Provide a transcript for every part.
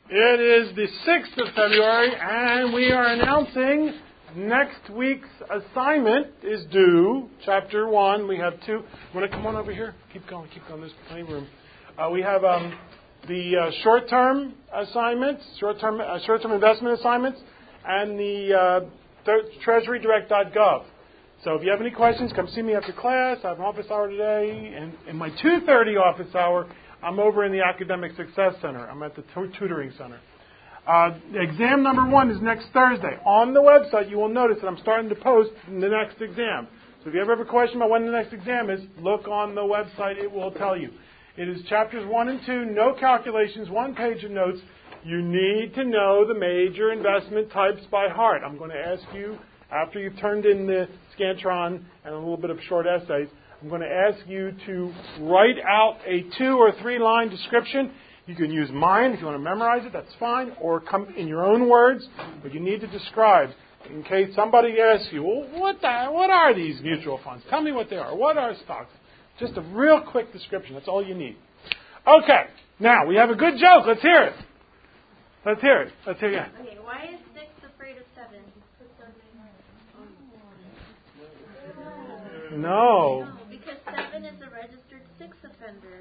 It is the 6th of February, and we are announcing next week's assignment is due. Chapter 1, we have 2. Want to come on over here? Keep going. There's plenty of room. We have the short-term assignments, short-term investment assignments, and the treasurydirect.gov. So if you have any questions, come see me after class. I have an office hour today. And in my 2:30 office hour, I'm over in the Academic Success Center. I'm at the tutoring center. Exam number 1 is next Thursday. On the website, you will notice that I'm starting to post the next exam. So if you ever have a question about when the next exam is, look on the website. It will tell you. It is chapters 1 and 2, no calculations, 1 page of notes. You need to know the major investment types by heart. I'm going to ask you, after you've turned in the Scantron and a little bit of short essays, I'm going to ask you to write out a 2 or 3 line description. You can use mine if you want to memorize it, that's fine, or come in your own words, but you need to describe in case somebody asks you, well, what are these mutual funds? Tell me what they are. What are stocks? Just a real quick description. That's all you need. Okay, now we have a good joke. Let's hear it. Let's hear it. Okay, why is 6 afraid of 7? No. Because 7 is a registered 6 offender.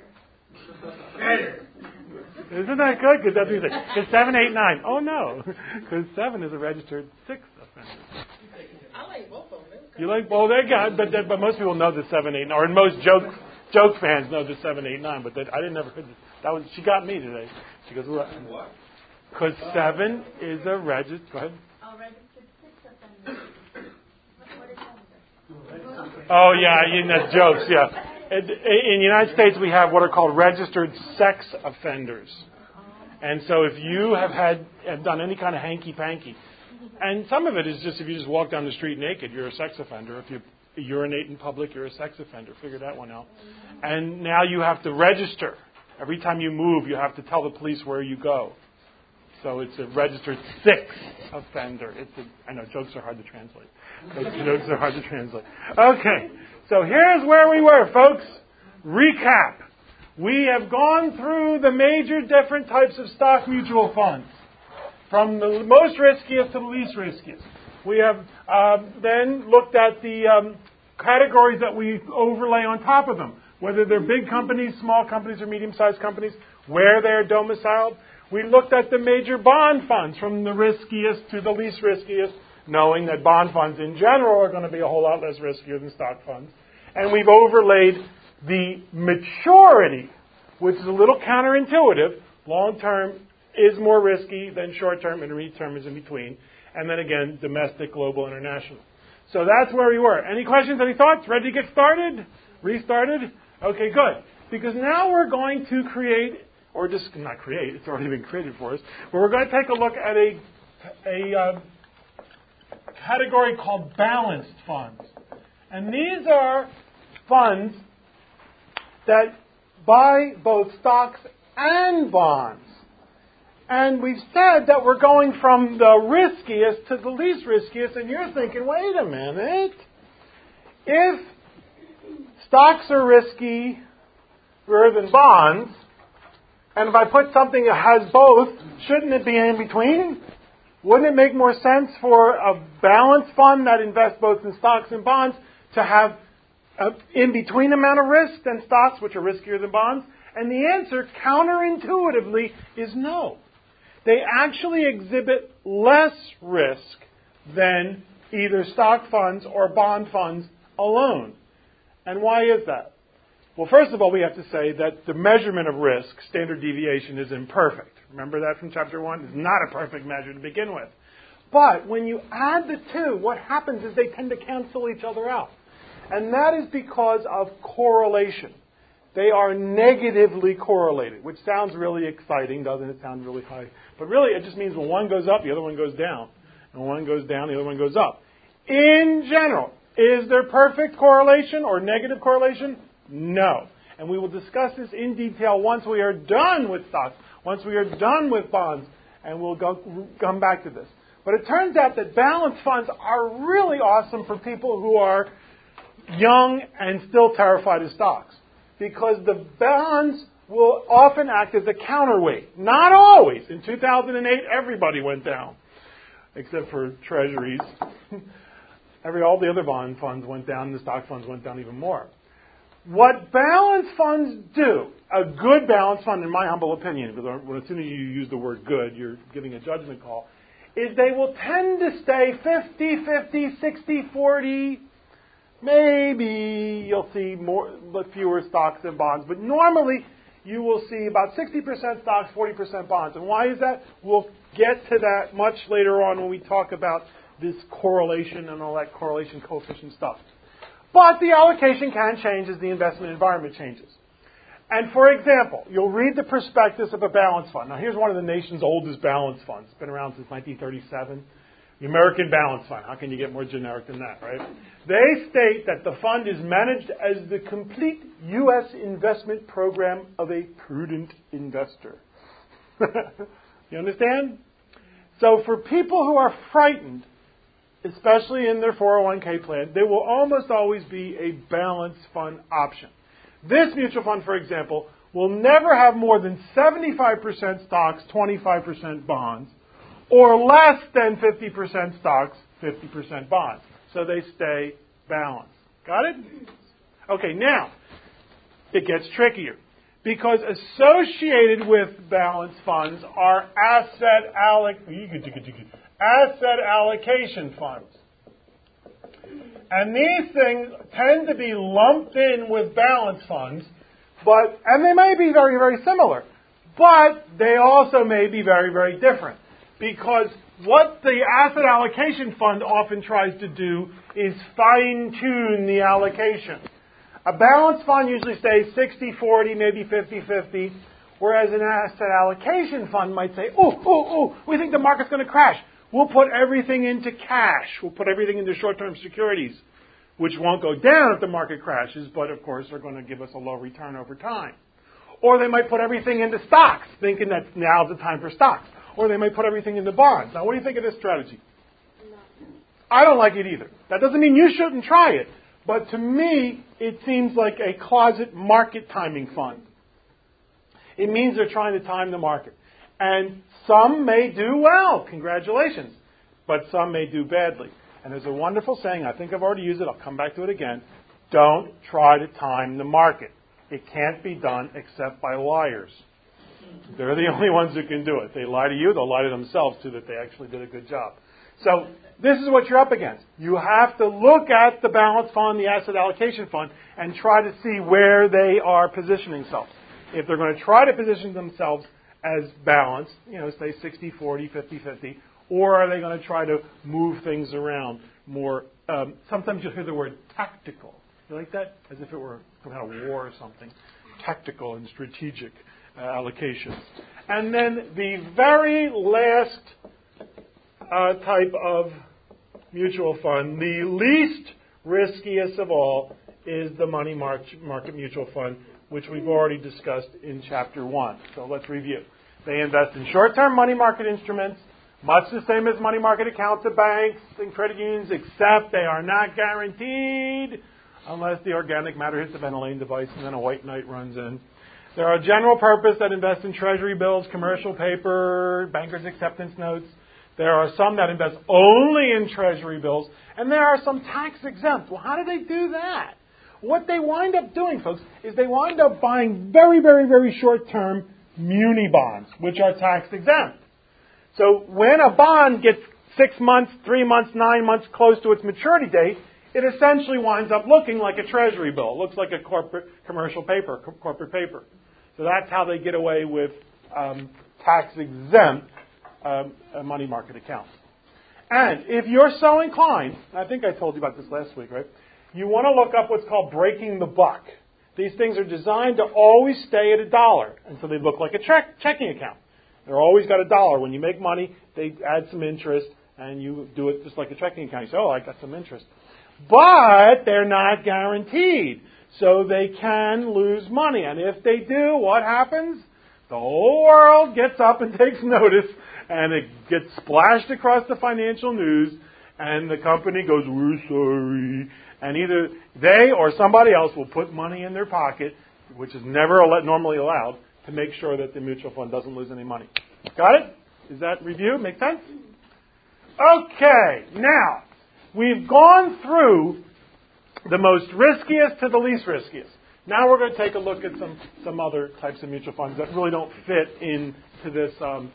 Isn't that good? Because that's what you say. Because 7, 8, 9. Oh, no. Because 7 is a registered 6 offender. I like both of them. You like both? But most people know the 7, 8, 9. Or most joke fans know the 7, 8, 9. But I didn't ever heard that. She got me today. She goes, what? Because 7 is a registered... Go ahead. Oh, registered 6 offender. What is that? Oh, yeah, jokes, yeah. In the United States, we have what are called registered sex offenders. And so if you have done any kind of hanky-panky, and some of it is just if you just walk down the street naked, you're a sex offender. If you urinate in public, you're a sex offender. Figure that one out. And now you have to register. Every time you move, you have to tell the police where you go. So it's a registered 6 offender. I know, jokes are hard to translate. Okay, so here's where we were, folks. Recap. We have gone through the major different types of stock mutual funds, from the most riskiest to the least riskiest. We have then looked at the categories that we overlay on top of them, whether they're big companies, small companies, or medium-sized companies, where they're domiciled. We looked at the major bond funds, from the riskiest to the least riskiest, knowing that bond funds in general are going to be a whole lot less riskier than stock funds. And we've overlaid the maturity, which is a little counterintuitive. Long-term is more risky than short-term, intermediate term is in between. And then again, domestic, global, international. So that's where we were. Any questions, any thoughts? Ready to get started? Restarted? Okay, good. Because now we're going to create, or just not create, it's already been created for us, but we're going to take a look at a category called balanced funds. And these are funds that buy both stocks and bonds. And we've said that we're going from the riskiest to the least riskiest, and you're thinking, wait a minute. If stocks are riskier than bonds, and if I put something that has both, shouldn't it be in between? Wouldn't it make more sense for a balanced fund that invests both in stocks and bonds to have an in-between amount of risk than stocks, which are riskier than bonds? And the answer, counterintuitively, is no. They actually exhibit less risk than either stock funds or bond funds alone. And why is that? Well, first of all, we have to say that the measurement of risk, standard deviation, is imperfect. Remember that from Chapter 1? It's not a perfect measure to begin with. But when you add the two, what happens is they tend to cancel each other out. And that is because of correlation. They are negatively correlated, which sounds really exciting, doesn't it? Sound really high. But really, it just means when one goes up, the other one goes down. And when one goes down, the other one goes up. In general, is there perfect correlation or negative correlation? No. And we will discuss this in detail once we are done with stocks, once we are done with bonds, and we'll come back to this. But it turns out that balanced funds are really awesome for people who are young and still terrified of stocks, because the bonds will often act as a counterweight. Not always. In 2008, everybody went down, except for treasuries. All the other bond funds went down, and the stock funds went down even more. What balance funds do, a good balance fund, in my humble opinion, because as soon as you use the word good, you're giving a judgment call, is they will tend to stay 50-50, 60-40. Maybe you'll see but fewer stocks than bonds. But normally, you will see about 60% stocks, 40% bonds. And why is that? We'll get to that much later on when we talk about this correlation and all that correlation coefficient stuff. But the allocation can change as the investment environment changes. And for example, you'll read the prospectus of a balance fund. Now here's one of the nation's oldest balance funds. It's been around since 1937. The American Balance Fund. How can you get more generic than that, right? They state that the fund is managed as the complete U.S. investment program of a prudent investor. You understand? So for people who are frightened, especially in their 401k plan, there will almost always be a balance fund option. This mutual fund, for example, will never have more than 75% stocks, 25% bonds, or less than 50% stocks, 50% bonds. So they stay balanced. Got it? Okay, now, it gets trickier. Because associated with balance funds are asset allocation funds. And these things tend to be lumped in with balance funds, and they may be very, very similar, but they also may be very, very different. Because what the asset allocation fund often tries to do is fine-tune the allocation. A balance fund usually stays 60-40, maybe 50-50, whereas an asset allocation fund might say, we think the market's going to crash. We'll put everything into cash. We'll put everything into short-term securities, which won't go down if the market crashes, but of course are going to give us a low return over time. Or they might put everything into stocks, thinking that now's the time for stocks. Or they might put everything into bonds. Now, what do you think of this strategy? No. I don't like it either. That doesn't mean you shouldn't try it. But to me, it seems like a closet market timing fund. It means they're trying to time the market. And some may do well. Congratulations. But some may do badly. And there's a wonderful saying, I think I've already used it, I'll come back to it again. Don't try to time the market. It can't be done except by liars. They're the only ones who can do it. They lie to you, they'll lie to themselves too that they actually did a good job. So this is what you're up against. You have to look at the balance fund, the asset allocation fund, and try to see where they are positioning themselves. If they're going to try to position themselves as balanced, say 60-40, 50-50, or are they going to try to move things around more? Sometimes you'll hear the word tactical. You like that? As if it were some kind of war or something. Tactical and strategic allocations. And then the very last type of mutual fund, the least riskiest of all, is the money market mutual fund, which we've already discussed in Chapter 1. So let's review. They invest in short-term money market instruments, much the same as money market accounts at banks and credit unions, except they are not guaranteed unless the organic matter hits the ventilating device and then a white knight runs in. There are general purpose that invest in treasury bills, commercial paper, bankers' acceptance notes. There are some that invest only in treasury bills, and there are some tax exempt. Well, how do they do that? What they wind up doing, folks, is they wind up buying very, very, very short-term muni bonds, which are tax exempt. So when a bond gets 6 months, 3 months, 9 months close to its maturity date, it essentially winds up looking like a treasury bill. It looks like a corporate paper. So that's how they get away with tax-exempt money market accounts. And if you're so inclined, I think I told you about this last week, right? You want to look up what's called breaking the buck. These things are designed to always stay at $1, and so they look like a checking account. They're always got $1. When you make money, they add some interest, and you do it just like a checking account. You say, I got some interest. But they're not guaranteed, so they can lose money. And if they do, what happens? The whole world gets up and takes notice, and it gets splashed across the financial news, and the company goes, we're sorry. And either they or somebody else will put money in their pocket which is never normally allowed, to make sure that the mutual fund doesn't lose any money. Got it? Is that review? Make sense? Okay, now, we've gone through the most riskiest to the least riskiest. Now we're going to take a look at some other types of mutual funds that really don't fit into this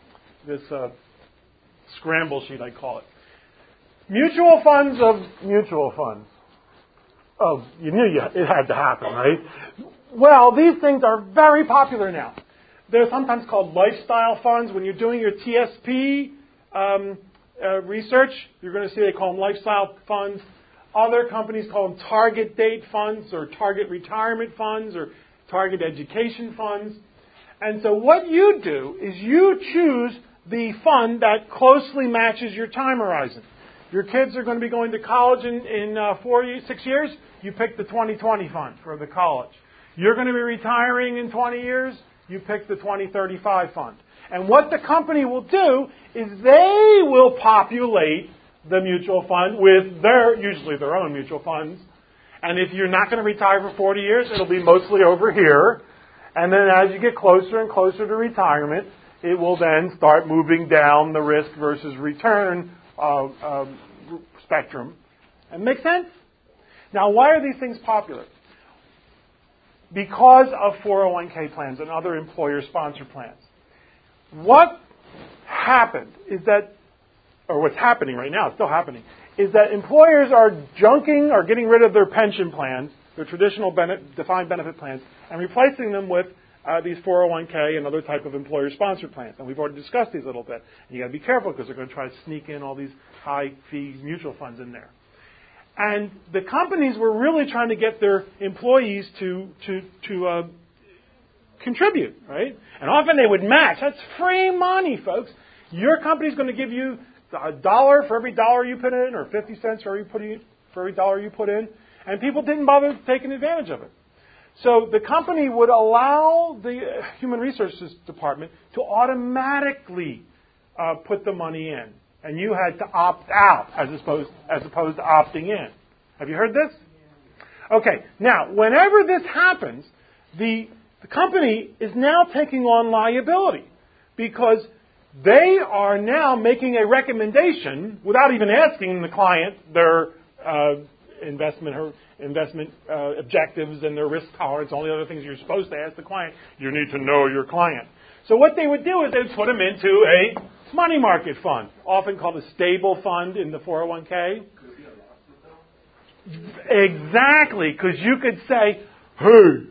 scramble sheet, I call it. Mutual funds of mutual funds. Oh, you knew it had to happen, right? Well, these things are very popular now. They're sometimes called lifestyle funds. When you're doing your TSP research, you're going to see they call them lifestyle funds. Other companies call them target date funds or target retirement funds or target education funds. And so what you do is you choose the fund that closely matches your time horizon. Your kids are going to be going to college in 6 years. You pick the 2020 fund for the college. You're going to be retiring in 20 years. You pick the 2035 fund. And what the company will do is they will populate the mutual fund with usually their own mutual funds. And if you're not going to retire for 40 years, it'll be mostly over here. And then as you get closer and closer to retirement, it will then start moving down the risk versus return spectrum. And make sense? Now, why are these things popular? Because of 401k plans and other employer-sponsored plans. What happened is that, or what's happening right now, it's still happening, is that employers are junking or getting rid of their pension plans, their traditional defined benefit plans, and replacing them with these 401k and other type of employer-sponsored plans. And we've already discussed these a little bit. And you've got to be careful because they're going to try to sneak in all these high-fee mutual funds in there. And the companies were really trying to get their employees to contribute, right? And often they would match. That's free money, folks. Your company's going to give you $1 for every dollar you put in, or 50 cents for every dollar you put in. And people didn't bother taking advantage of it. So the company would allow the Human Resources Department to automatically put the money in. And you had to opt out as opposed to opting in. Have you heard this? Okay. Now, whenever this happens, the company is now taking on liability because they are now making a recommendation without even asking the client their investment objectives and their risk tolerance, all the other things you're supposed to ask the client. You need to know your client. So what they would do is they'd put them into a money market fund, often called a stable fund in the 401k. Exactly, because you could say, hey,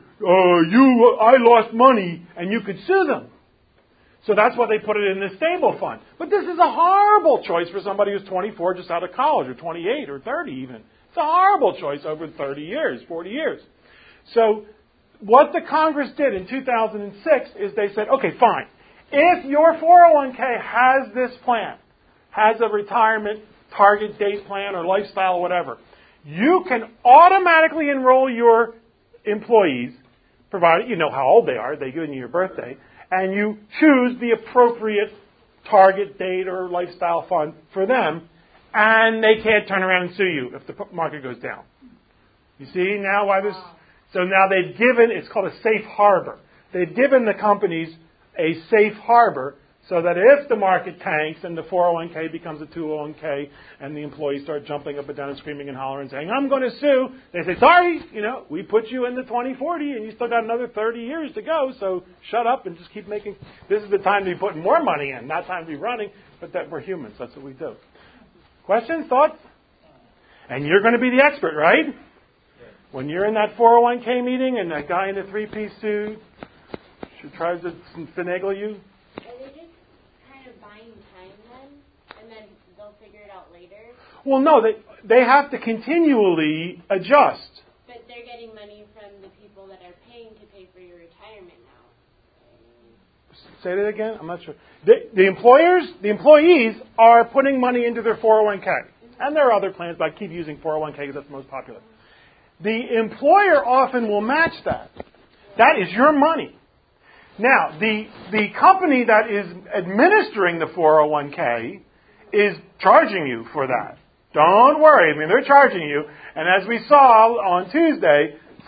I lost money, and you could sue them. So that's why they put it in the stable fund. But this is a horrible choice for somebody who's 24, just out of college, or 28, or 30 even. It's a horrible choice over 30 years, 40 years. So what the Congress did in 2006 is they said, okay, fine. If your 401k has this plan, has a retirement target date plan or lifestyle or whatever, you can automatically enroll your employees, provided you know how old they are, they give you your birthday, and you choose the appropriate target date or lifestyle fund for them, and they can't turn around and sue you if the market goes down. You see now why this? So now they've given, it's called a safe harbor. They've given the companies a safe harbor so that if the market tanks and the 401k becomes a 201k and the employees start jumping up and down and screaming and hollering and saying, I'm going to sue, they say, sorry, we put you in the 2040 and you still got another 30 years to go, so shut up and just keep making, this is the time to be putting more money in, not time to be running, but that we're humans, that's what we do. Questions, thoughts? And you're going to be the expert, right? When you're in that 401k meeting and that guy in the three-piece suit tries to finagle you. Are they just kind of buying time then? And then they'll figure it out later? Well, no, they have to continually adjust. But they're getting money from the people that are paying to pay for your retirement now. Say that again? I'm not sure. The employees are putting money into their 401k. And there are other plans, but I keep using 401k because that's the most popular. The employer often will match that. That is your money. Now, the company that is administering the 401k is charging you for that. Don't worry. I mean, they're charging you. And as we saw on Tuesday,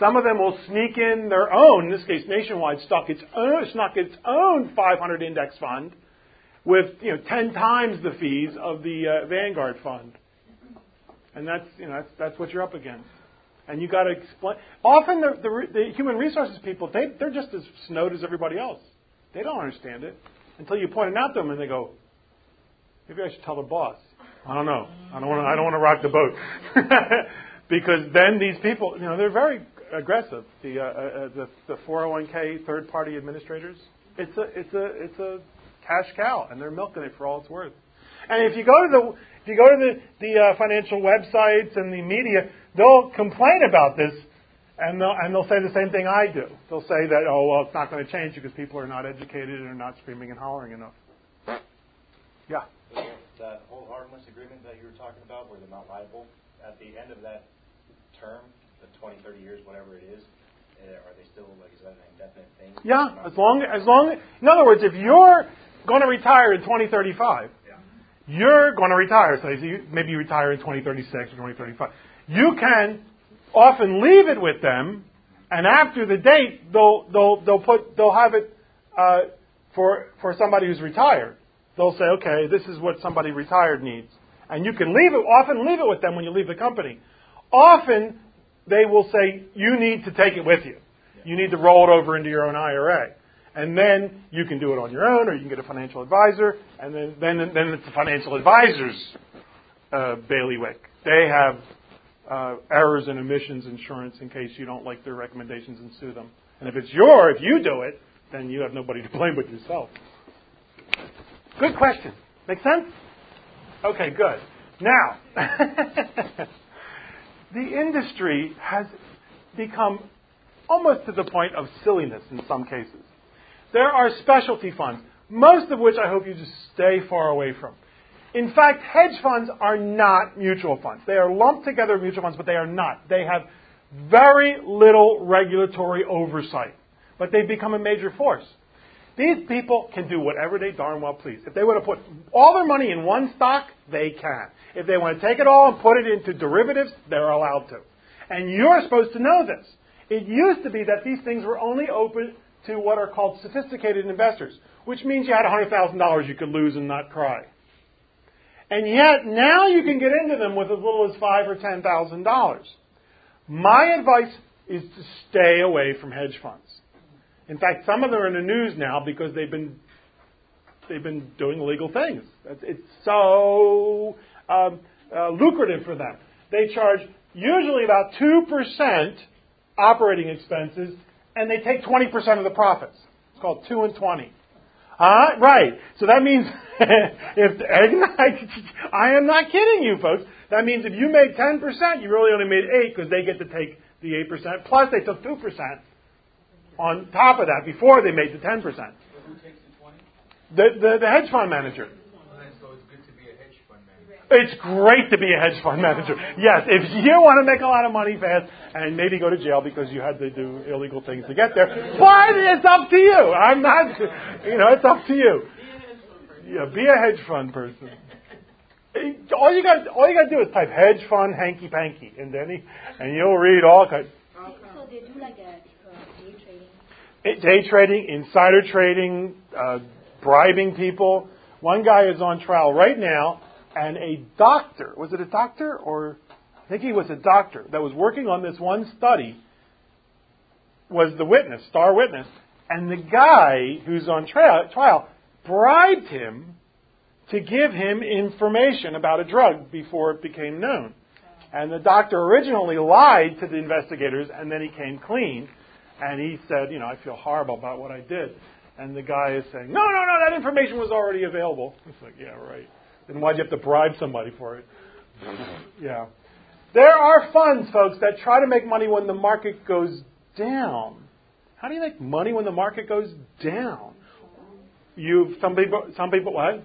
Some of them will sneak in their own, in this case Nationwide, snuck its own 500 index fund with 10 times the fees of the Vanguard fund. And that's what you're up against. And you got to explain. Often the human resources people, they're just as snowed as everybody else. They don't understand it until you point it out to them, and they go, "Maybe I should tell the boss." I don't know. I don't want to rock the boat, because then these people, they're very aggressive. The 401k third-party administrators, it's a cash cow, and they're milking it for all it's worth. And if you go to the financial websites and the media, they'll complain about this, and they'll say the same thing I do. They'll say that, it's not going to change because people are not educated and are not screaming and hollering enough. Yeah. That whole harmless agreement that you were talking about, where they're not liable, at the end of that term, the 20, 30 years, whatever it is, are they still, is that an indefinite thing? Yeah, as long, in other words, if you're going to retire in 2035, you're going to retire. So maybe you retire in 2036 or 2035. You can often leave it with them, and after the date, they'll have it for somebody who's retired. They'll say, okay, this is what somebody retired needs, and you can often leave it with them when you leave the company. Often they will say, you need to take it with you. You need to roll it over into your own IRA. And then you can do it on your own, or you can get a financial advisor, and then it's the financial advisor's bailiwick. They have errors and omissions insurance in case you don't like their recommendations and sue them. And if you do it, then you have nobody to blame but yourself. Good question. Make sense? Okay, good. Now, the industry has become almost to the point of silliness in some cases. There are specialty funds, most of which I hope you just stay far away from. In fact, hedge funds are not mutual funds. They are lumped together with mutual funds, but they are not. They have very little regulatory oversight, but they've become a major force. These people can do whatever they darn well please. If they want to put all their money in one stock, they can. If they want to take it all and put it into derivatives, they're allowed to. And you're supposed to know this. It used to be that these things were only open to what are called sophisticated investors, which means you had $100,000 you could lose and not cry. And yet, now you can get into them with as little as $5,000 or $10,000. My advice is to stay away from hedge funds. In fact, some of them are in the news now because they've been doing illegal things. It's so lucrative for them. They charge usually about 2% operating expenses, and they take 20% of the profits. It's called 2 and 20. Right. So that means, I am not kidding you, folks. That means if you made 10%, you really only made 8 because they get to take the 8%. Plus, they took 2% on top of that before they made the 10%. So who takes the 20? The hedge fund manager. So it's good to be a hedge fund manager. It's great to be a hedge fund manager. Yes, if you want to make a lot of money fast and maybe go to jail because you had to do illegal things to get there, but it's up to you. I'm not, it's up to you. Yeah, be a hedge fund person. All you got to do is type hedge fund hanky panky, and you'll read all kinds. So they do like a day trading. Day trading, insider trading, bribing people. One guy is on trial right now, and a doctor, was it a doctor or I think he was a doctor that was working on this one study was the witness, star witness, and the guy who's on trial bribed him to give him information about a drug before it became known. And the doctor originally lied to the investigators, and then he came clean. And he said, I feel horrible about what I did. And the guy is saying, no, that information was already available. It's like, yeah, right. Then why'd you have to bribe somebody for it? Yeah. There are funds, folks, that try to make money when the market goes down. How do you make money when the market goes down? Some people, what?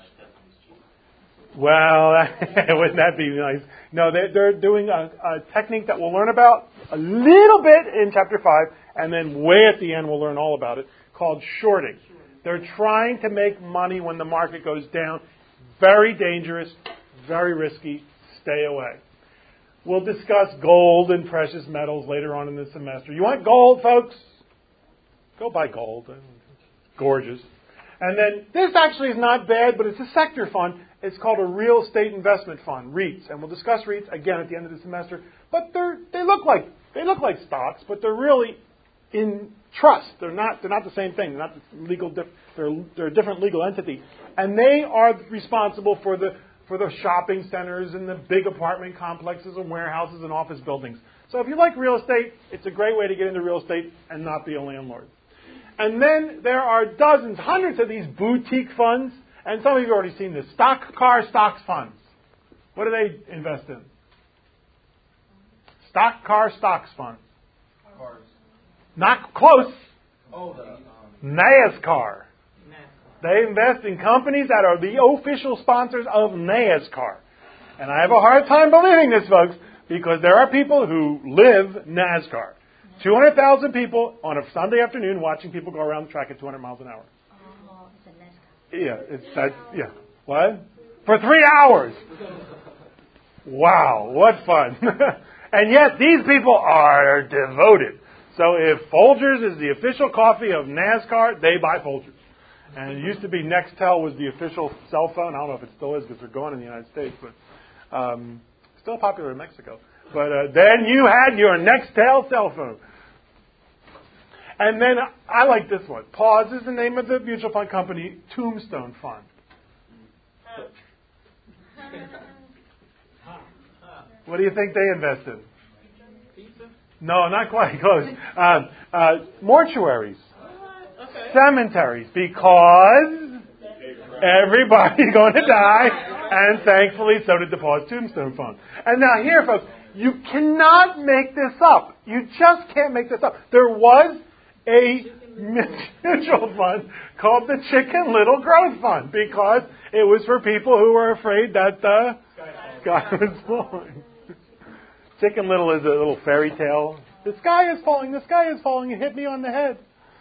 Well, wouldn't that be nice? No, they're doing a technique that we'll learn about a little bit in Chapter 5, and then way at the end we'll learn all about it, called shorting. They're trying to make money when the market goes down. Very dangerous, very risky. Stay away. We'll discuss gold and precious metals later on in the semester. You want gold, folks? Go buy gold. Gorgeous. And then this actually is not bad, but it's a sector fund. It's called a real estate investment fund, REITs. And we'll discuss REITs again at the end of the semester. But they look like stocks, but they're really in trust. They're not the same thing. They're not legal. They're a different legal entity, and they are responsible for the shopping centers and the big apartment complexes and warehouses and office buildings. So if you like real estate, it's a great way to get into real estate and not be a landlord. And then there are dozens, hundreds of these boutique funds, and some of you have already seen this. Stock car stocks funds. What do they invest in? Stock car stocks funds. Cars. Not close. Oh, NASCAR. They invest in companies that are the official sponsors of NASCAR. And I have a hard time believing this, folks, because there are people who live NASCAR. 200,000 people on a Sunday afternoon watching people go around the track at 200 miles an hour. Oh, it's a NASCAR. Yeah, What? For 3 hours. Wow, what fun. And yet these people are devoted. So if Folgers is the official coffee of NASCAR, they buy Folgers. And it used to be Nextel was the official cell phone. I don't know if it still is because they're gone in the United States, but still popular in Mexico. But then you had your Nextel cell phone. And then I like this one. Pause is the name of the mutual fund company, Tombstone Fund. What do you think they invest in? No, not quite close. Mortuaries. Cemeteries, because everybody's going to die, and thankfully so did the Paws Tombstone Fund. And now here, folks, you cannot make this up. You just can't make this up. There was a mutual fund called the Chicken Little Growth Fund because it was for people who were afraid that the sky was falling. Chicken Little is a little fairy tale. The sky is falling, it hit me on the head.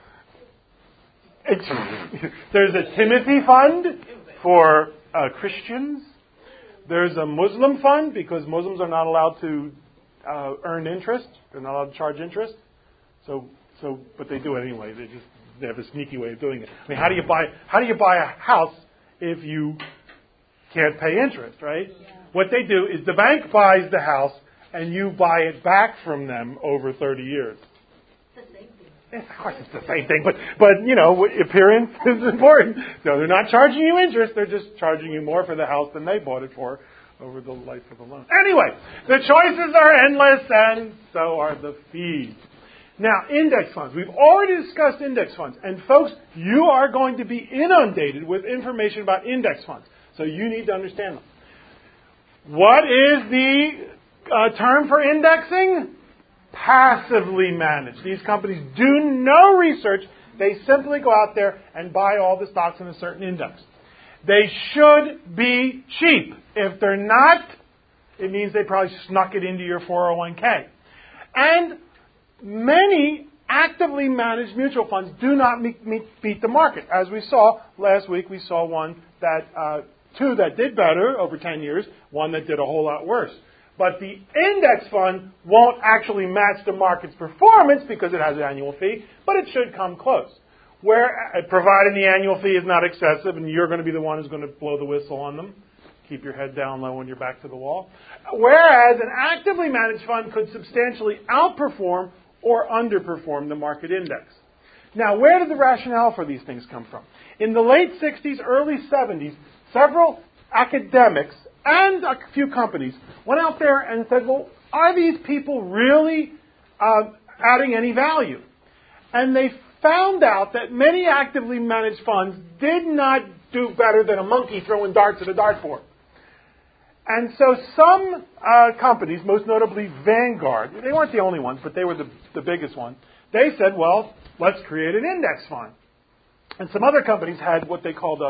There's a Timothy fund for Christians. There's a Muslim fund because Muslims are not allowed to earn interest. They're not allowed to charge interest. But they do it anyway. They have a sneaky way of doing it. I mean, how do you buy a house if you can't pay interest, right? Yeah. What they do is the bank buys the house and you buy it back from them over 30 years. Of course, it's the same thing, but appearance is important. So they're not charging you interest; they're just charging you more for the house than they bought it for over the life of the loan. Anyway, the choices are endless, and so are the fees. Now, index funds. We've already discussed index funds, and folks, you are going to be inundated with information about index funds, so you need to understand them. What is the term for indexing? Passively managed. These companies do no research. They simply go out there and buy all the stocks in a certain index. They should be cheap. If they're not, it means they probably snuck it into your 401k. And many actively managed mutual funds do not beat the market. As we saw last week, we saw two that did better over 10 years, one that did a whole lot worse. But the index fund won't actually match the market's performance because it has an annual fee, but it should come close. Provided the annual fee is not excessive and you're going to be the one who's going to blow the whistle on them. Keep your head down low when you're back to the wall. Whereas an actively managed fund could substantially outperform or underperform the market index. Now, where did the rationale for these things come from? In the late 60s, early 70s, several academics and a few companies went out there and said, well, are these people really adding any value? And they found out that many actively managed funds did not do better than a monkey throwing darts at a dartboard. And so some companies, most notably Vanguard, they weren't the only ones, but they were the biggest one, they said, well, let's create an index fund. And some other companies had what they called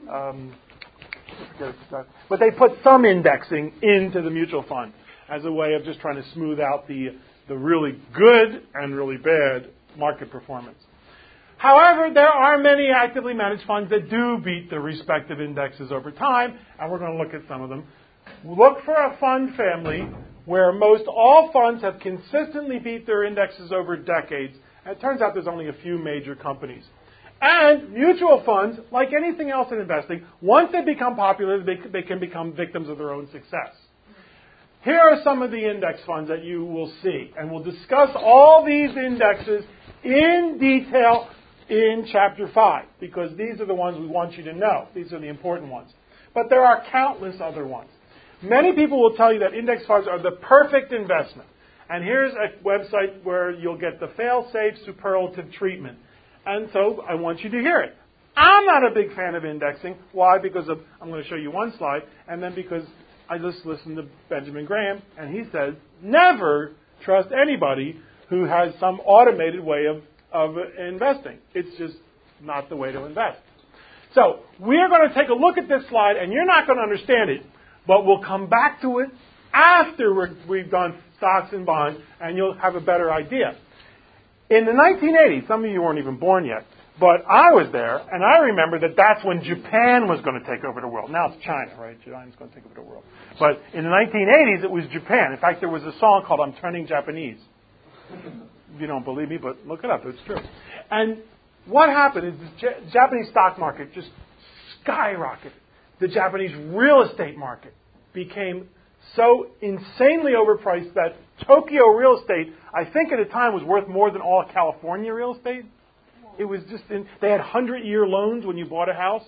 but they put some indexing into the mutual fund as a way of just trying to smooth out the really good and really bad market performance. However, there are many actively managed funds that do beat the respective indexes over time, and we're going to look at some of them. Look for a fund family where most all funds have consistently beat their indexes over decades. And it turns out there's only a few major companies. And mutual funds, like anything else in investing, once they become popular, they can become victims of their own success. Here are some of the index funds that you will see. And we'll discuss all these indexes in detail in Chapter 5, because these are the ones we want you to know. These are the important ones. But there are countless other ones. Many people will tell you that index funds are the perfect investment. And here's a website where you'll get the fail-safe superlative treatment. And so I want you to hear it. I'm not a big fan of indexing. Why? Because I'm going to show you one slide, and then because I just listened to Benjamin Graham, and he says, never trust anybody who has some automated way of investing. It's just not the way to invest. So we're going to take a look at this slide, and you're not going to understand it, but we'll come back to it after we've done stocks and bonds, and you'll have a better idea. In the 1980s, some of you weren't even born yet, but I was there, and I remember that that's when Japan was going to take over the world. Now it's China, right? China's going to take over the world. But in the 1980s, it was Japan. In fact, there was a song called I'm Turning Japanese. You don't believe me, but look it up. It's true. And what happened is the Japanese stock market just skyrocketed. The Japanese real estate market became so insanely overpriced that Tokyo real estate, I think at the time, was worth more than all California real estate. It was just, they had 100-year loans when you bought a house.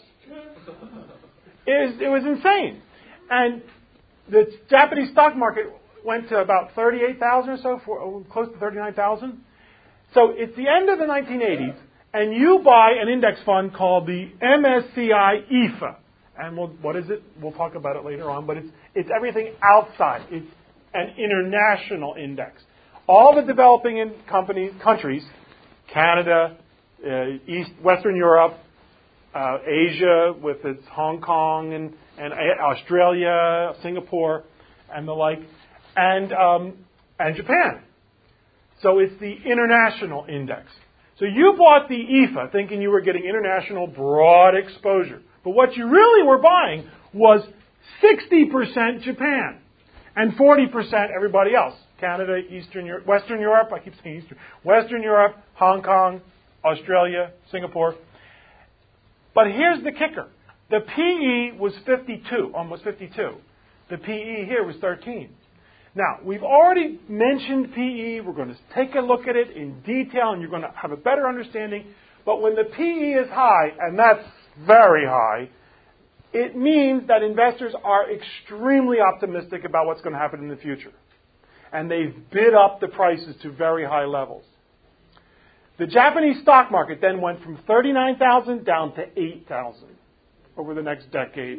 It was insane. And the Japanese stock market went to about 38,000 or so, close to 39,000. So it's the end of the 1980s, and you buy an index fund called the MSCI EAFE. And what is it? We'll talk about it later on, but it's everything outside. It's an international index. All the developing countries, Canada, Western Europe, Asia with its Hong Kong and Australia, Singapore, and the like, and Japan. So it's the international index. So you bought the EAFE thinking you were getting international broad exposure. But what you really were buying was 60% Japan and 40% everybody else. Canada, Western Europe, I keep saying Eastern, Western Europe, Hong Kong, Australia, Singapore. But here's the kicker. The PE was 52, almost 52. The PE here was 13. Now, we've already mentioned PE. We're going to take a look at it in detail, and you're going to have a better understanding. But when the PE is high, and that's very high, it means that investors are extremely optimistic about what's going to happen in the future. And they've bid up the prices to very high levels. The Japanese stock market then went from 39,000 down to 8,000 over the next decade.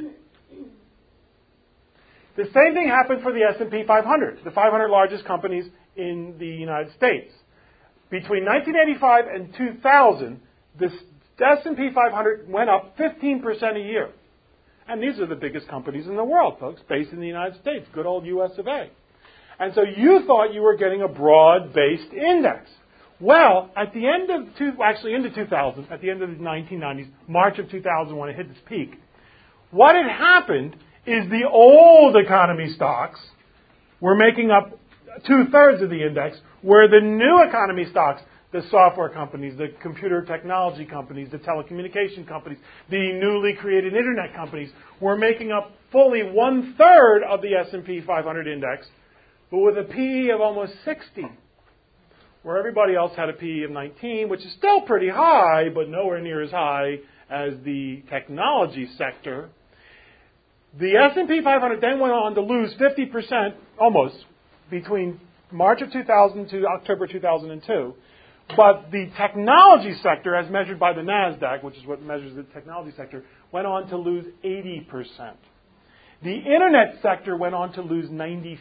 The same thing happened for the S&P 500, the 500 largest companies in the United States. Between 1985 and 2000, the S&P 500 went up 15% a year. And these are the biggest companies in the world, folks, based in the United States, good old US of A. And so you thought you were getting a broad-based index. Well, at the end of, into 2000, at the end of the 1990s, March of 2000 when it hit its peak, what had happened is the old economy stocks were making up 2/3 of the index, where the new economy stocks, the software companies, the computer technology companies, the telecommunication companies, the newly created internet companies, were making up fully 1/3 of the S&P 500 index, but with a PE of almost 60, where everybody else had a PE of 19, which is still pretty high, but nowhere near as high as the technology sector. The S&P 500 then went on to lose 50%, almost, between March of 2000 to October 2002. But the technology sector, as measured by the NASDAQ, which is what measures the technology sector, went on to lose 80%. The internet sector went on to lose 96%.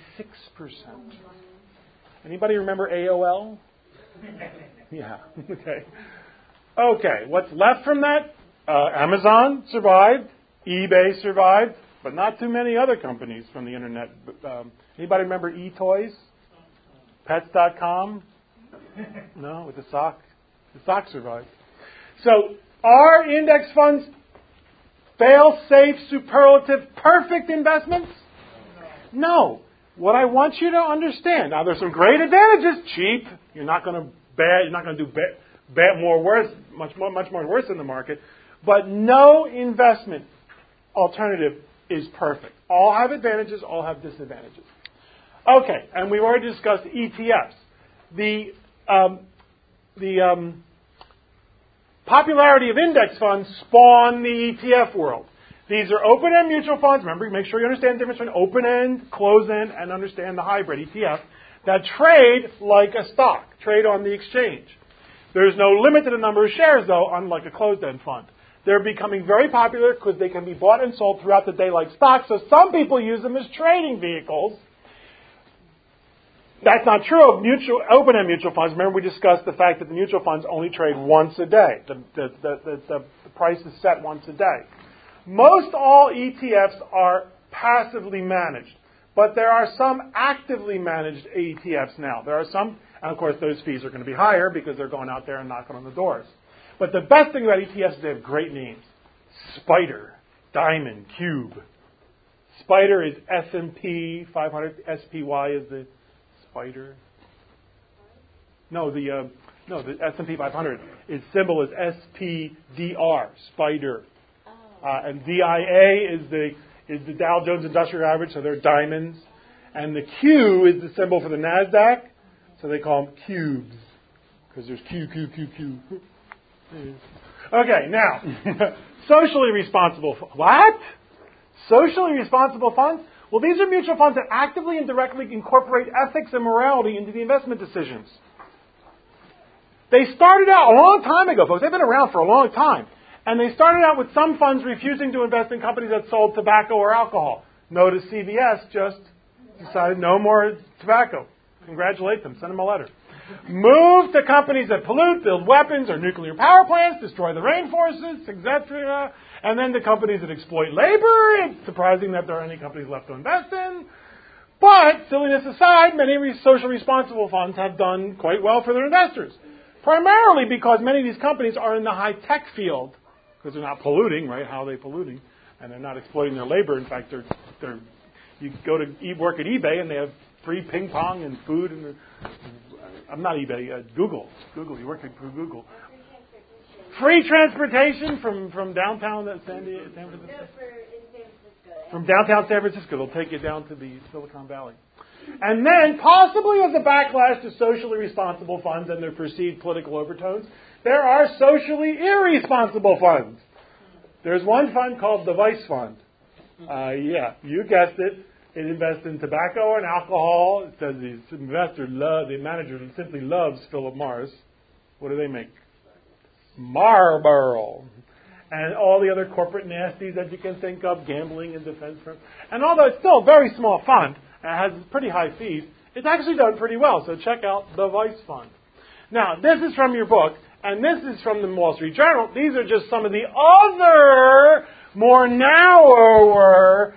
Anybody remember AOL? Yeah, okay. Okay, what's left from that? Amazon survived, eBay survived, but not too many other companies from the internet. Anybody remember eToys? Pets.com? No, with the sock? The sock survived. So, are index funds fail-safe, superlative, perfect investments? No. what I want you to understand, now there's some great advantages. Cheap. You're not going to do much more worse in the market. But no investment alternative is perfect. All have advantages, all have disadvantages. Okay, and we've already discussed ETFs. The popularity of index funds spawned the ETF world. These are open-end mutual funds. Remember, make sure you understand the difference between open-end, closed-end, and understand the hybrid ETF that trade like a stock, trade on the exchange. There's no limit to the number of shares, though, unlike a closed-end fund. They're becoming very popular because they can be bought and sold throughout the day like stocks, so some people use them as trading vehicles. That's not true of open-end mutual funds. Remember, we discussed the fact that the mutual funds only trade once a day. The price is set once a day. Most all ETFs are passively managed, but there are some actively managed ETFs now. There are some, and of course those fees are going to be higher because they're going out there and knocking on the doors. But the best thing about ETFs is they have great names. Spider, Diamond, Cube. Spider is S&P 500. SPY is the Spider. No, the S&P 500. Its symbol is SPDR, Spider. And DIA is the Dow Jones Industrial Average, so they're diamonds. And the Q is the symbol for the NASDAQ, so they call them cubes. Because there's Q. Okay, now, socially responsible. What? Socially responsible funds? Well, these are mutual funds that actively and directly incorporate ethics and morality into the investment decisions. They started out a long time ago, folks. They've been around for a long time. And they started out with some funds refusing to invest in companies that sold tobacco or alcohol. Notice CVS just decided no more tobacco. Congratulate them. Send them a letter. Move to companies that pollute, build weapons or nuclear power plants, destroy the rainforests, etc. And then the companies that exploit labor. It's surprising that there are any companies left to invest in. But, silliness aside, many social responsible funds have done quite well for their investors. Primarily because many of these companies are in the high-tech field. Because they're not polluting, right? How are they polluting? And they're not exploiting their labor. In fact, you go to work at eBay and they have free ping pong and food. And I'm not eBay, Google. You work at Google. Free transportation from downtown San Francisco. From downtown San Francisco, they'll take you down to the Silicon Valley. And then, possibly as a backlash to socially responsible funds and their perceived political overtones, there are socially irresponsible funds. There's one fund called the Vice Fund. Yeah, you guessed it. It invests in tobacco and alcohol. It says the manager simply loves Philip Morris. What do they make? Marlboro. And all the other corporate nasties that you can think of, gambling and defense firms. And although it's still a very small fund, and has pretty high fees, it's actually done pretty well. So check out the Vice Fund. Now, this is from your book. And this is from the Wall Street Journal. These are just some of the other, more narrower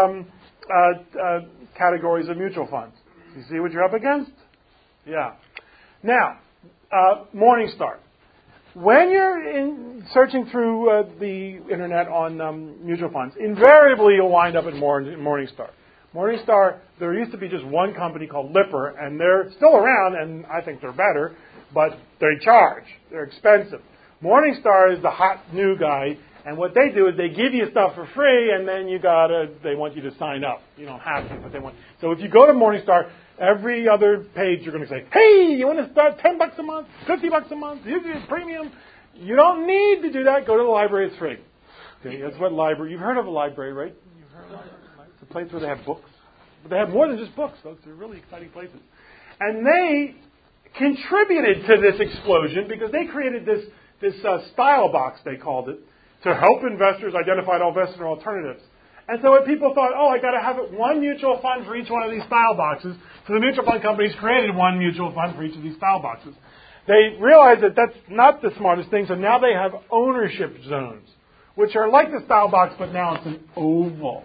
categories of mutual funds. You see what you're up against? Yeah. Now, Morningstar. When you're searching through the Internet on mutual funds, invariably you'll wind up at Morningstar. Morningstar, there used to be just one company called Lipper, and they're still around, and I think they're better. But they charge. They're expensive. Morningstar is the hot new guy, and what they do is they give you stuff for free, and then they want you to sign up. You don't have to, but they want. So if you go to Morningstar, every other page you're going to say, "Hey, you want to start $10 a month, $50 a month? You get premium." You don't need to do that. Go to the library; it's free. Okay, that's what library. You've heard of a library, right? You've heard of it. It's a place where they have books, but they have more than just books, folks. They're really exciting places, and they contributed to this explosion because they created this style box, they called it, to help investors identify investment alternatives. And so when people thought, I got to have one mutual fund for each one of these style boxes, so the mutual fund companies created one mutual fund for each of these style boxes. They realized that that's not the smartest thing, so now they have ownership zones, which are like the style box, but now it's an oval.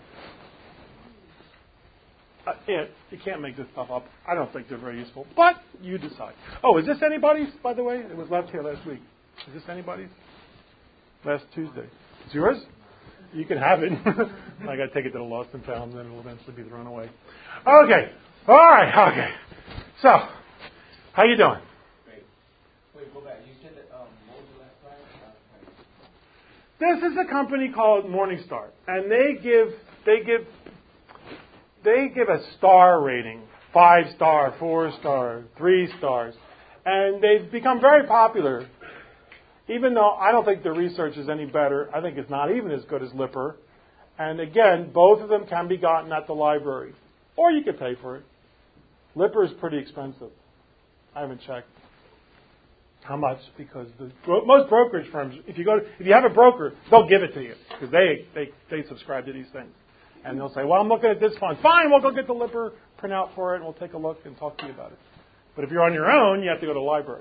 You can't make this stuff up. I don't think they're very useful, but you decide. Is this anybody's, by the way? It was left here last week. Is this anybody's? Last Tuesday. It's yours? You can have it. I got to take it to the lost and found, and then it'll eventually be thrown away. Okay. All right. Okay. So, how you doing? Great. Wait, go back. You said that, what was the last slide? This is a company called Morningstar, and they give a star rating, 5-star, 4-star, 3 stars, and they've become very popular. Even though I don't think the research is any better, I think it's not even as good as Lipper. And again, both of them can be gotten at the library, or you could pay for it. Lipper is pretty expensive. I haven't checked how much, because most brokerage firms, if you have a broker, they'll give it to you because they subscribe to these things, and they'll say, well, I'm looking at this fund. Fine, we'll go get the Lipper printout for it, and we'll take a look and talk to you about it. But if you're on your own, you have to go to the library.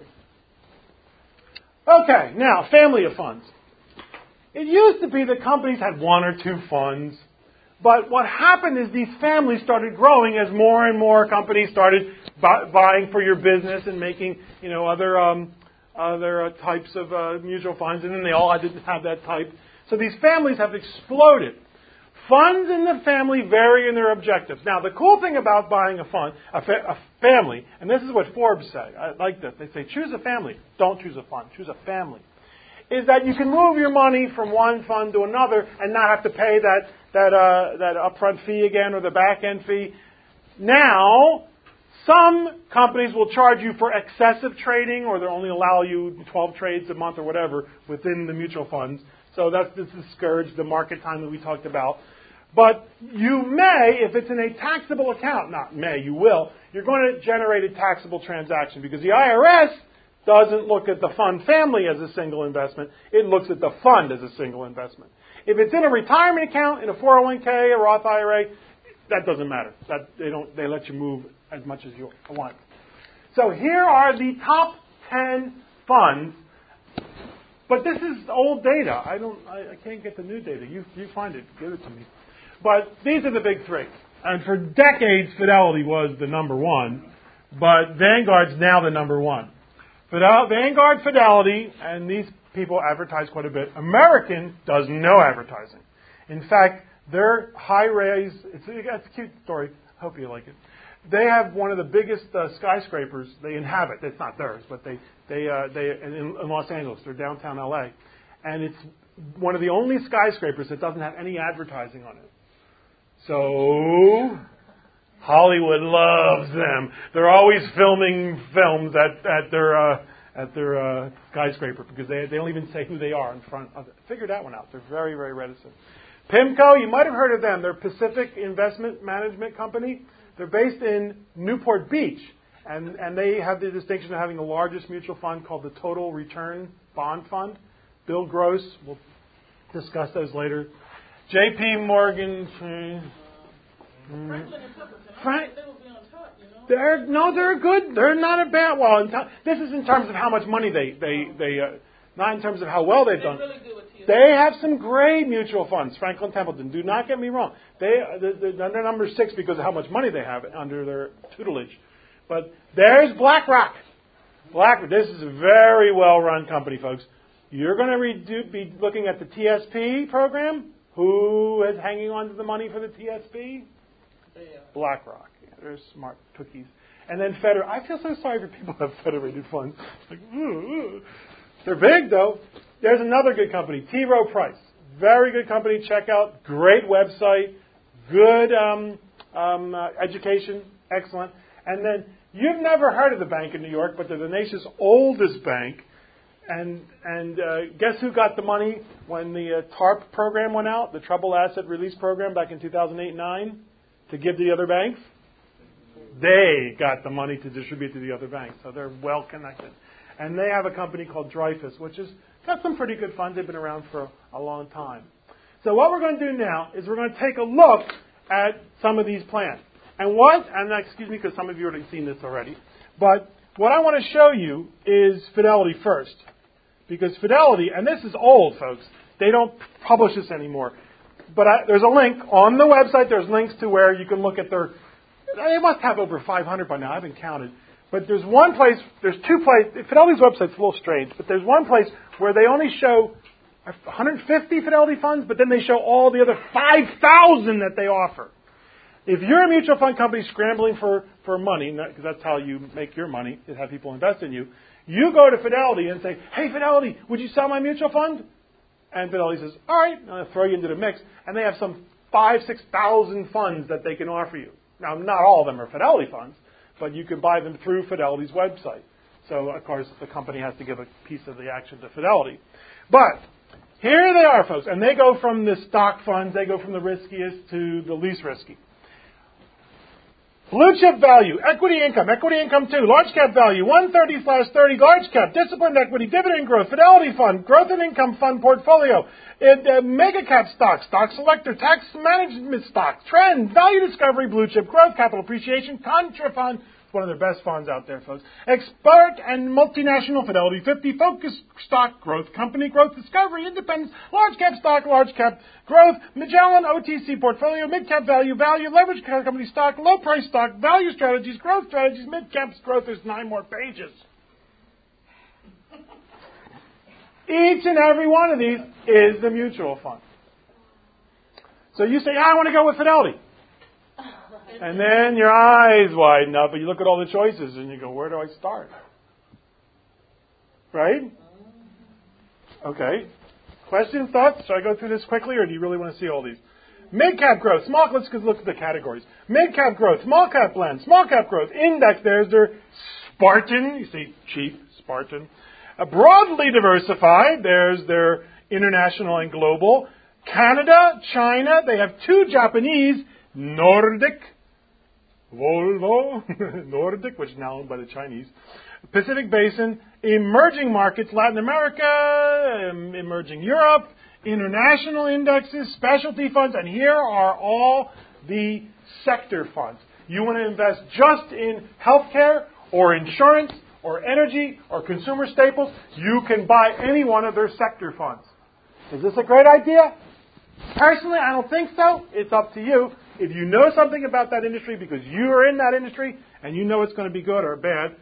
Okay, now, family of funds. It used to be that companies had 1 or 2 funds, but what happened is these families started growing as more and more companies started buying for your business and making, other types of mutual funds, and then they all didn't have that type. So these families have exploded. Funds in the family vary in their objectives. Now, the cool thing about buying a family, and this is what Forbes say, I like this, they say choose a family, don't choose a fund, choose a family, is that you can move your money from one fund to another and not have to pay that upfront fee again or the back-end fee. Now, some companies will charge you for excessive trading, or they'll only allow you 12 trades a month or whatever within the mutual funds. So this discouraged the market time that we talked about. But you may, if it's in a taxable account, not may, you will, you're going to generate a taxable transaction because the IRS doesn't look at the fund family as a single investment. It looks at the fund as a single investment. If it's in a retirement account, in a 401k, a Roth IRA, that doesn't matter. They let you move as much as you want. So here are the top 10 funds. But this is old data. I can't get the new data. You find it. Give it to me. But these are the big 3. And for decades, Fidelity was the number 1. But Vanguard's now the number 1. Vanguard, Fidelity, and these people advertise quite a bit. American does no advertising. In fact, their high raise, it's a cute story. I hope you like it. They have one of the biggest skyscrapers they inhabit. It's not theirs, but they in Los Angeles. They're downtown LA, and it's one of the only skyscrapers that doesn't have any advertising on it. So Hollywood loves them. They're always filming films at their skyscraper because they don't even say who they are in front of it. Figure that one out. They're very, very reticent. PIMCO, you might have heard of them. They're Pacific Investment Management Company. They're based in Newport Beach, and they have the distinction of having the largest mutual fund called the Total Return Bond Fund. Bill Gross, we'll discuss those later. J.P. Morgan. Franklin and Templeton, they will be on top, They're good. They're not a bad. Well, this is in terms of how much money they not in terms of how well they've done. Really good with TSP. They have some great mutual funds. Franklin Templeton. Do not get me wrong. They're number 6 because of how much money they have under their tutelage. But there's BlackRock. This is a very well-run company, folks. You're going to be looking at the TSP program. Who is hanging on to the money for the TSP? BlackRock. Yeah, they're smart cookies. And then I feel so sorry for people who have federated funds. Like, they're big, though. There's another good company, T. Rowe Price. Very good company. Check out. Great website. Good education. Excellent. And then you've never heard of the bank in New York, but they're the nation's oldest bank. And guess who got the money when the TARP program went out, the Troubled Asset Release Program back in 2008-9, to give to the other banks? They got the money to distribute to the other banks, so they're well connected. And they have a company called Dreyfus, which has got some pretty good funds. They've been around for a long time. So what we're going to do now is we're going to take a look at some of these plans. And excuse me, because some of you have seen this already, but what I want to show you is Fidelity first. Because Fidelity, and this is old, folks, they don't publish this anymore. But there's a link on the website. There's links to where you can look at they must have over 500 by now. I haven't counted. But there's 2 places. Fidelity's website's a little strange, but there's one place where they only show 150 Fidelity funds, but then they show all the other 5,000 that they offer. If you're a mutual fund company scrambling for money, because that's how you make your money, is have people invest in you, you go to Fidelity and say, hey, Fidelity, would you sell my mutual fund? And Fidelity says, all right, I'll throw you into the mix. And they have some 5,000-6,000 funds that they can offer you. Now, not all of them are Fidelity funds, but you can buy them through Fidelity's website. So, of course, the company has to give a piece of the action to Fidelity. But here they are, folks. And they go from the stock funds, they go from the riskiest to the least risky. Blue chip value, equity income 2, large cap value, 130/30, large cap, disciplined equity, dividend growth, Fidelity fund, growth and income fund portfolio, mega cap stock, stock selector, tax management stock, trend, value discovery, blue chip growth, capital appreciation, contra fund. It's one of their best funds out there, folks. Expert and multinational Fidelity 50, focus stock growth, company growth, discovery, independence, large cap stock, large cap growth, Magellan OTC portfolio, mid cap value, leverage company stock, low price stock, value strategies, growth strategies, mid caps growth. There's 9 more pages. Each and every one of these is the mutual fund. So you say, I want to go with Fidelity. And then your eyes widen up and you look at all the choices and you go, where do I start? Right? Okay. Questions, thoughts? Should I go through this quickly or do you really want to see all these? Mid-cap growth. Let's look at the categories. Mid-cap growth. Small-cap blend. Small-cap growth. Index. There's their Spartan. You see cheap, Spartan. Broadly diversified. There's their international and global. Canada, China. They have 2 Japanese. Nordic. Volvo, Nordic, which is now owned by the Chinese. Pacific Basin, emerging markets, Latin America, emerging Europe, international indexes, specialty funds, and here are all the sector funds. You want to invest just in healthcare or insurance or energy or consumer staples, you can buy any one of their sector funds. Is this a great idea? Personally, I don't think so. It's up to you. If you know something about that industry because you are in that industry and you know it's going to be good or bad,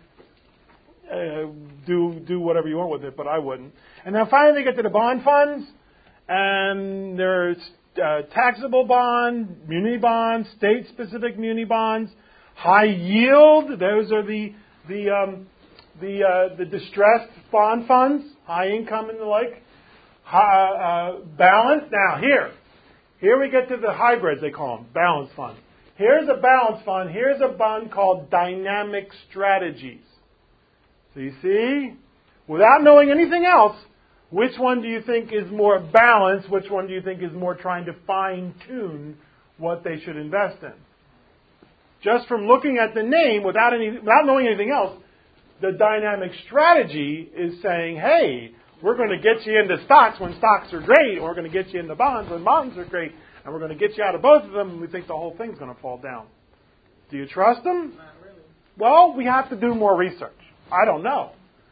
do whatever you want with it, but I wouldn't. And then finally they get to the bond funds, and there's taxable bond, muni bonds, state-specific muni bonds, high yield. Those are the distressed bond funds, high income and the like. Balance. Now here we get to the hybrids, they call them, balance funds. Here's a balance fund. Here's a fund called Dynamic Strategies. So you see, without knowing anything else, which one do you think is more balanced? Which one do you think is more trying to fine-tune what they should invest in? Just from looking at the name, without knowing anything else, the Dynamic Strategy is saying, hey, we're going to get you into stocks when stocks are great, or we're going to get you into bonds when bonds are great, and we're going to get you out of both of them, and we think the whole thing's going to fall down. Do you trust them? Not really. Well, we have to do more research. I don't know.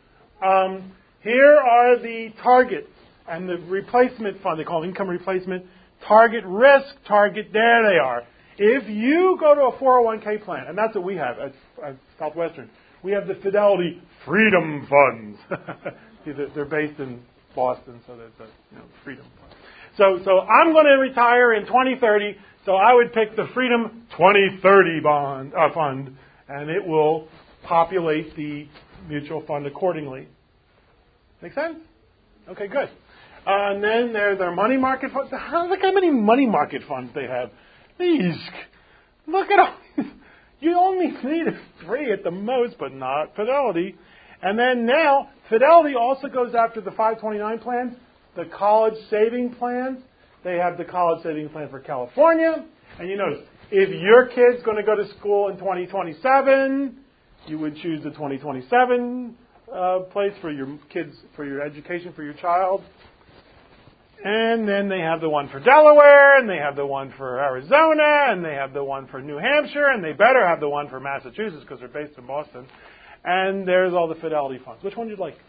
Here are the targets and the replacement fund. They call it income replacement. Target risk, target, there they are. If you go to a 401k plan, and that's what we have at Southwestern, we have the Fidelity Freedom Funds. They're based in Boston, so there's a Freedom Fund. So I'm going to retire in 2030, so I would pick the Freedom 2030 fund, and it will populate the mutual fund accordingly. Make sense? Okay, good. And then there's their money market funds. Look how many money market funds they have. These, look at all these. You only need 3 at the most, but not Fidelity. And then now, Fidelity also goes after the 529 plans, the college saving plans. They have the college saving plan for California. And you notice, if your kid's going to go to school in 2027, you would choose the 2027 place for your kids, for your education, for your child. And then they have the one for Delaware, and they have the one for Arizona, and they have the one for New Hampshire, and they better have the one for Massachusetts because they're based in Boston. And there's all the Fidelity funds. Which one do you like?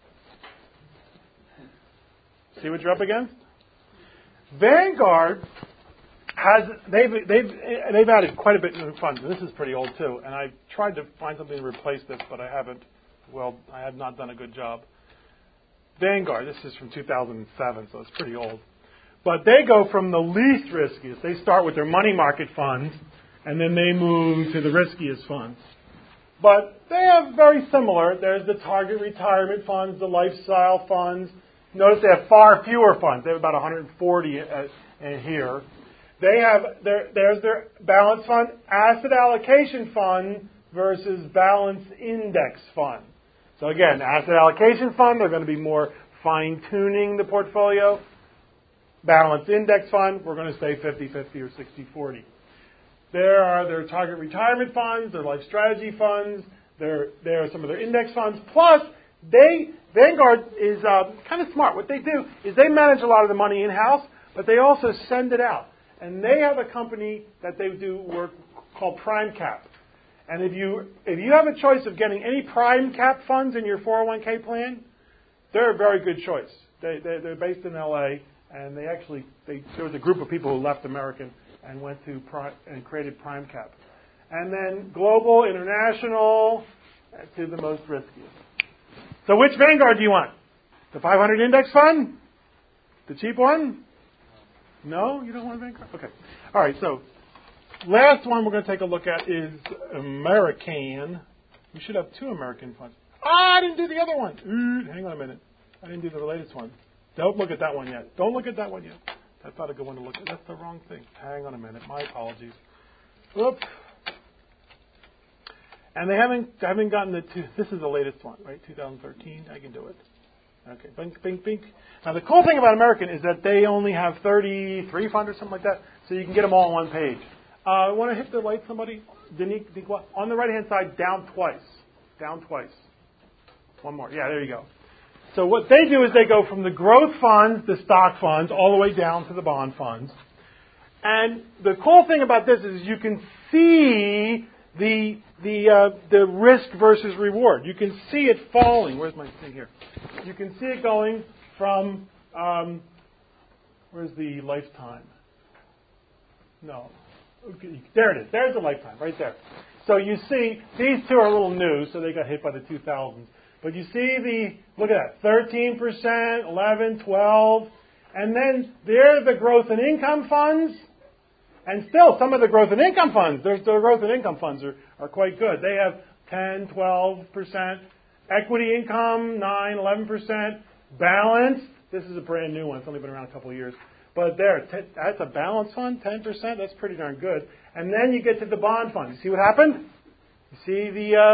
See what you're up against? Vanguard has they've added quite a bit new funds, and this is pretty old too. And I tried to find something to replace this, but I haven't. Well, I have not done a good job. Vanguard, this is from 2007, so it's pretty old. But they go from the least riskiest. They start with their money market funds, and then they move to the riskiest funds. But they have very similar. There's the target retirement funds, the lifestyle funds. Notice they have far fewer funds. They have about 140 here. They have there's their balance fund, asset allocation fund versus balance index fund. So again, asset allocation fund, they're going to be more fine-tuning the portfolio. Balance index fund, we're going to say 50-50 or 60-40. There are their target retirement funds, their life strategy funds, there are some of their index funds. Plus, Vanguard is kind of smart. What they do is they manage a lot of the money in-house, but they also send it out. And they have a company that they do work called PrimeCap. And if you have a choice of getting any PrimeCap funds in your 401k plan, they're a very good choice. They're based in LA, and there was a group of people who left American and went to and created PrimeCap. And then global, international, to the most riskiest. So which Vanguard do you want? The 500 index fund? The cheap one? No? You don't want Vanguard? Okay. All right, so last one we're going to take a look at is American. We should have two American funds. I didn't do the other one. Hang on a minute. I didn't do the latest one. Don't look at that one yet. Don't look at that one yet. That's not a good one to look at. That's the wrong thing. Hang on a minute. My apologies. Whoop. And they haven't gotten this is the latest one, right? 2013. I can do it. Okay. Bink, bink, bink. Now, the cool thing about American is that they only have 33 funds or something like that, so you can get them all on one page. Want to hit the light, somebody? On the right-hand side, down twice. Down twice. One more. Yeah, there you go. So what they do is they go from the growth funds, the stock funds, all the way down to the bond funds. And the cool thing about this is you can see the risk versus reward. You can see it falling. Where's my thing here? You can see it going from, where's the lifetime? No. Okay, there it is. There's the lifetime, right there. So you see, these two are a little new, so they got hit by the 2000s. But you see look at that, 13%, 11, 12, and then there's the growth and income funds. And still, some of the growth and income funds, the growth and income funds are quite good. They have 10, 12%. Equity income, 9, 11%. Balanced, this is a brand new one. It's only been around a couple of years. But that's a balanced fund, 10%. That's pretty darn good. And then you get to the bond fund. You see what happened? You see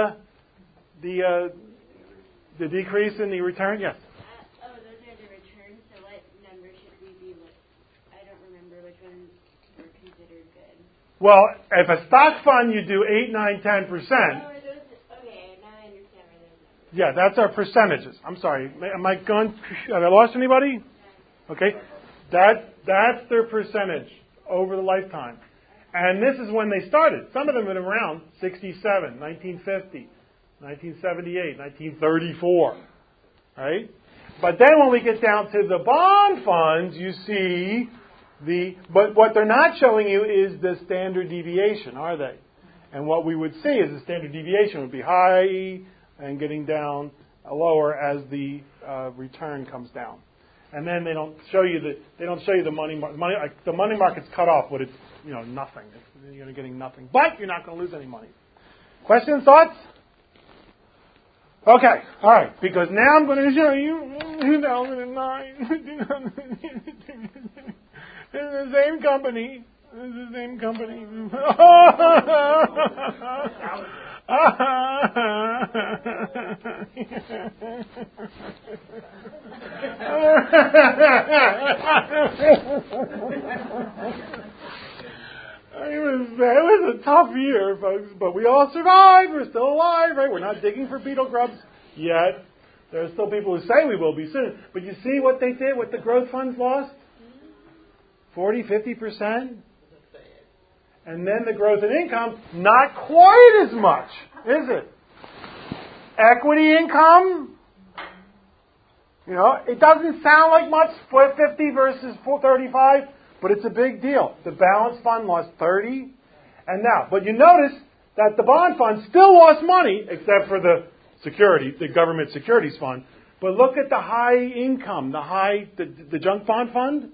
the decrease in the return? Yes. Those are the returns. So what number should we be looking? I don't remember which ones are considered good. Well, if a stock fund, you do 8, 9, 10%. Okay, now I understand where those numbers. Yeah, that's our percentages. I'm sorry. Am I gone? Have I lost anybody? Okay. That's their percentage over the lifetime. And this is when they started. Some of them have been around 67, 1950. 1978, 1934, right? But then when we get down to the bond funds, you see but what they're not showing you is the standard deviation, are they? And what we would see is the standard deviation would be high and getting down lower as the return comes down. And then they don't show you the money market's cut off, but it's nothing. You're getting nothing, but you're not going to lose any money. Questions, thoughts? Okay, all right, because now I'm going to show you 2009. This is the same company. It was a tough year, folks, but we all survived. We're still alive, right? We're not digging for beetle grubs yet. There are still people who say we will be soon. But you see what they did, what the growth funds lost? 40, 50%. And then the growth in income, not quite as much, is it? Equity income, it doesn't sound like much, 50 versus 35. But it's a big deal. The balance fund lost 30. But you notice that the bond fund still lost money, except for the government securities fund. But look at the high income, the junk bond fund.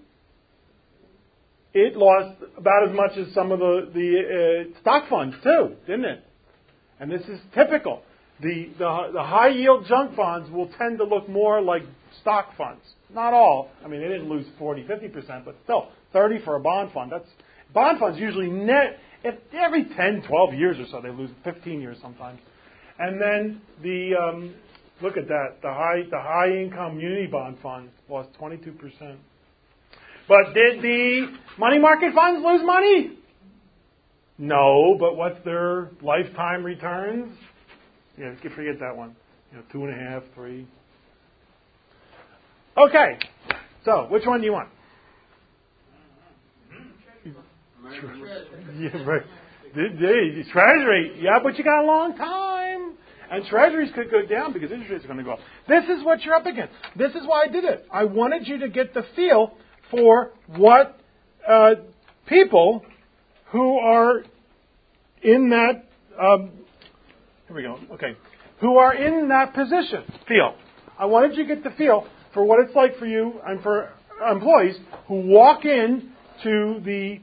It lost about as much as some of the stock funds too, didn't it? And this is typical. The high yield junk bonds will tend to look more like stock funds. Not all. I mean, they didn't lose 40, 50%, but still 30 for a bond fund. Bond funds usually net every 10, 12 years or so. They lose 15 years sometimes. And then look at that. The high income muni bond fund lost 22%. But did the money market funds lose money? No, but what's their lifetime returns? Yeah, forget that one. 2.5, 3. Okay, so which one do you want? Yeah, right. Treasury. Yeah, but you got a long time. And treasuries could go down because interest rates are going to go up. This is what you're up against. This is why I did it. I wanted you to get the feel for what people who are in that, here we go, okay, who are in that position feel. I wanted you to get the feel for what it's like for you and for employees who walk in to the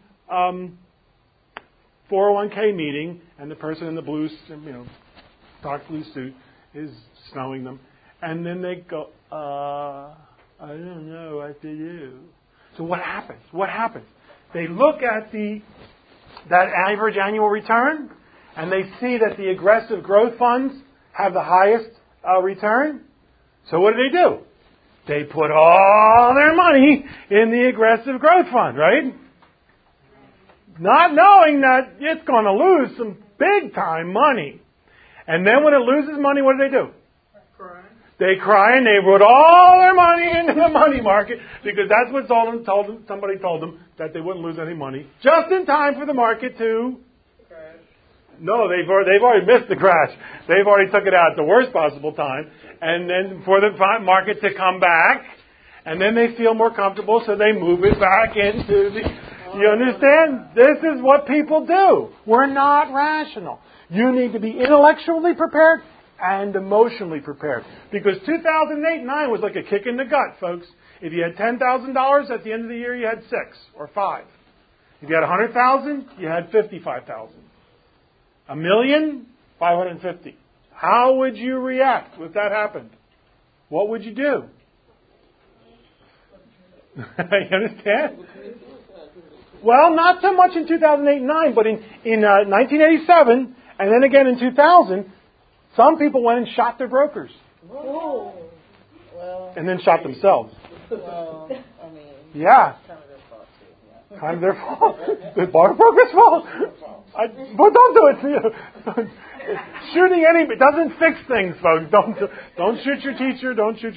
401k meeting and the person in the blue, dark blue suit is snowing them, and then they go, I don't know what to do. So what happens? What happens? They look at that average annual return, and they see that the aggressive growth funds have the highest return. So what do? They put all their money in the aggressive growth fund, right? Not knowing that it's going to lose some big time money. And then when it loses money, what do? They cry and they put all their money into the money market because that's what somebody told them that they wouldn't lose any money just in time for the market to crash. No, they've already missed the crash. They've already took it out at the worst possible time, and then for the market to come back, and then they feel more comfortable, so they move it back into the. You understand? This is what people do. We're not rational. You need to be intellectually prepared and emotionally prepared. Because 2008-9 was like a kick in the gut, folks. If you had $10,000 at the end of the year, you had 6 or 5. If you had 100,000, you had 55,000. $1 million, 550. How would you react if that happened? What would you do? You understand? Well, not so much in 2008-9, but in 1987, and then again in 2000, some people went and shot their brokers. Whoa. Well, and then shot themselves. Well, I mean, yeah. It's kind of their fault too. Yeah. Kind of their fault. The broker's fault. But don't do it to you. Shooting anybody doesn't fix things, folks. Don't shoot your teacher. Don't shoot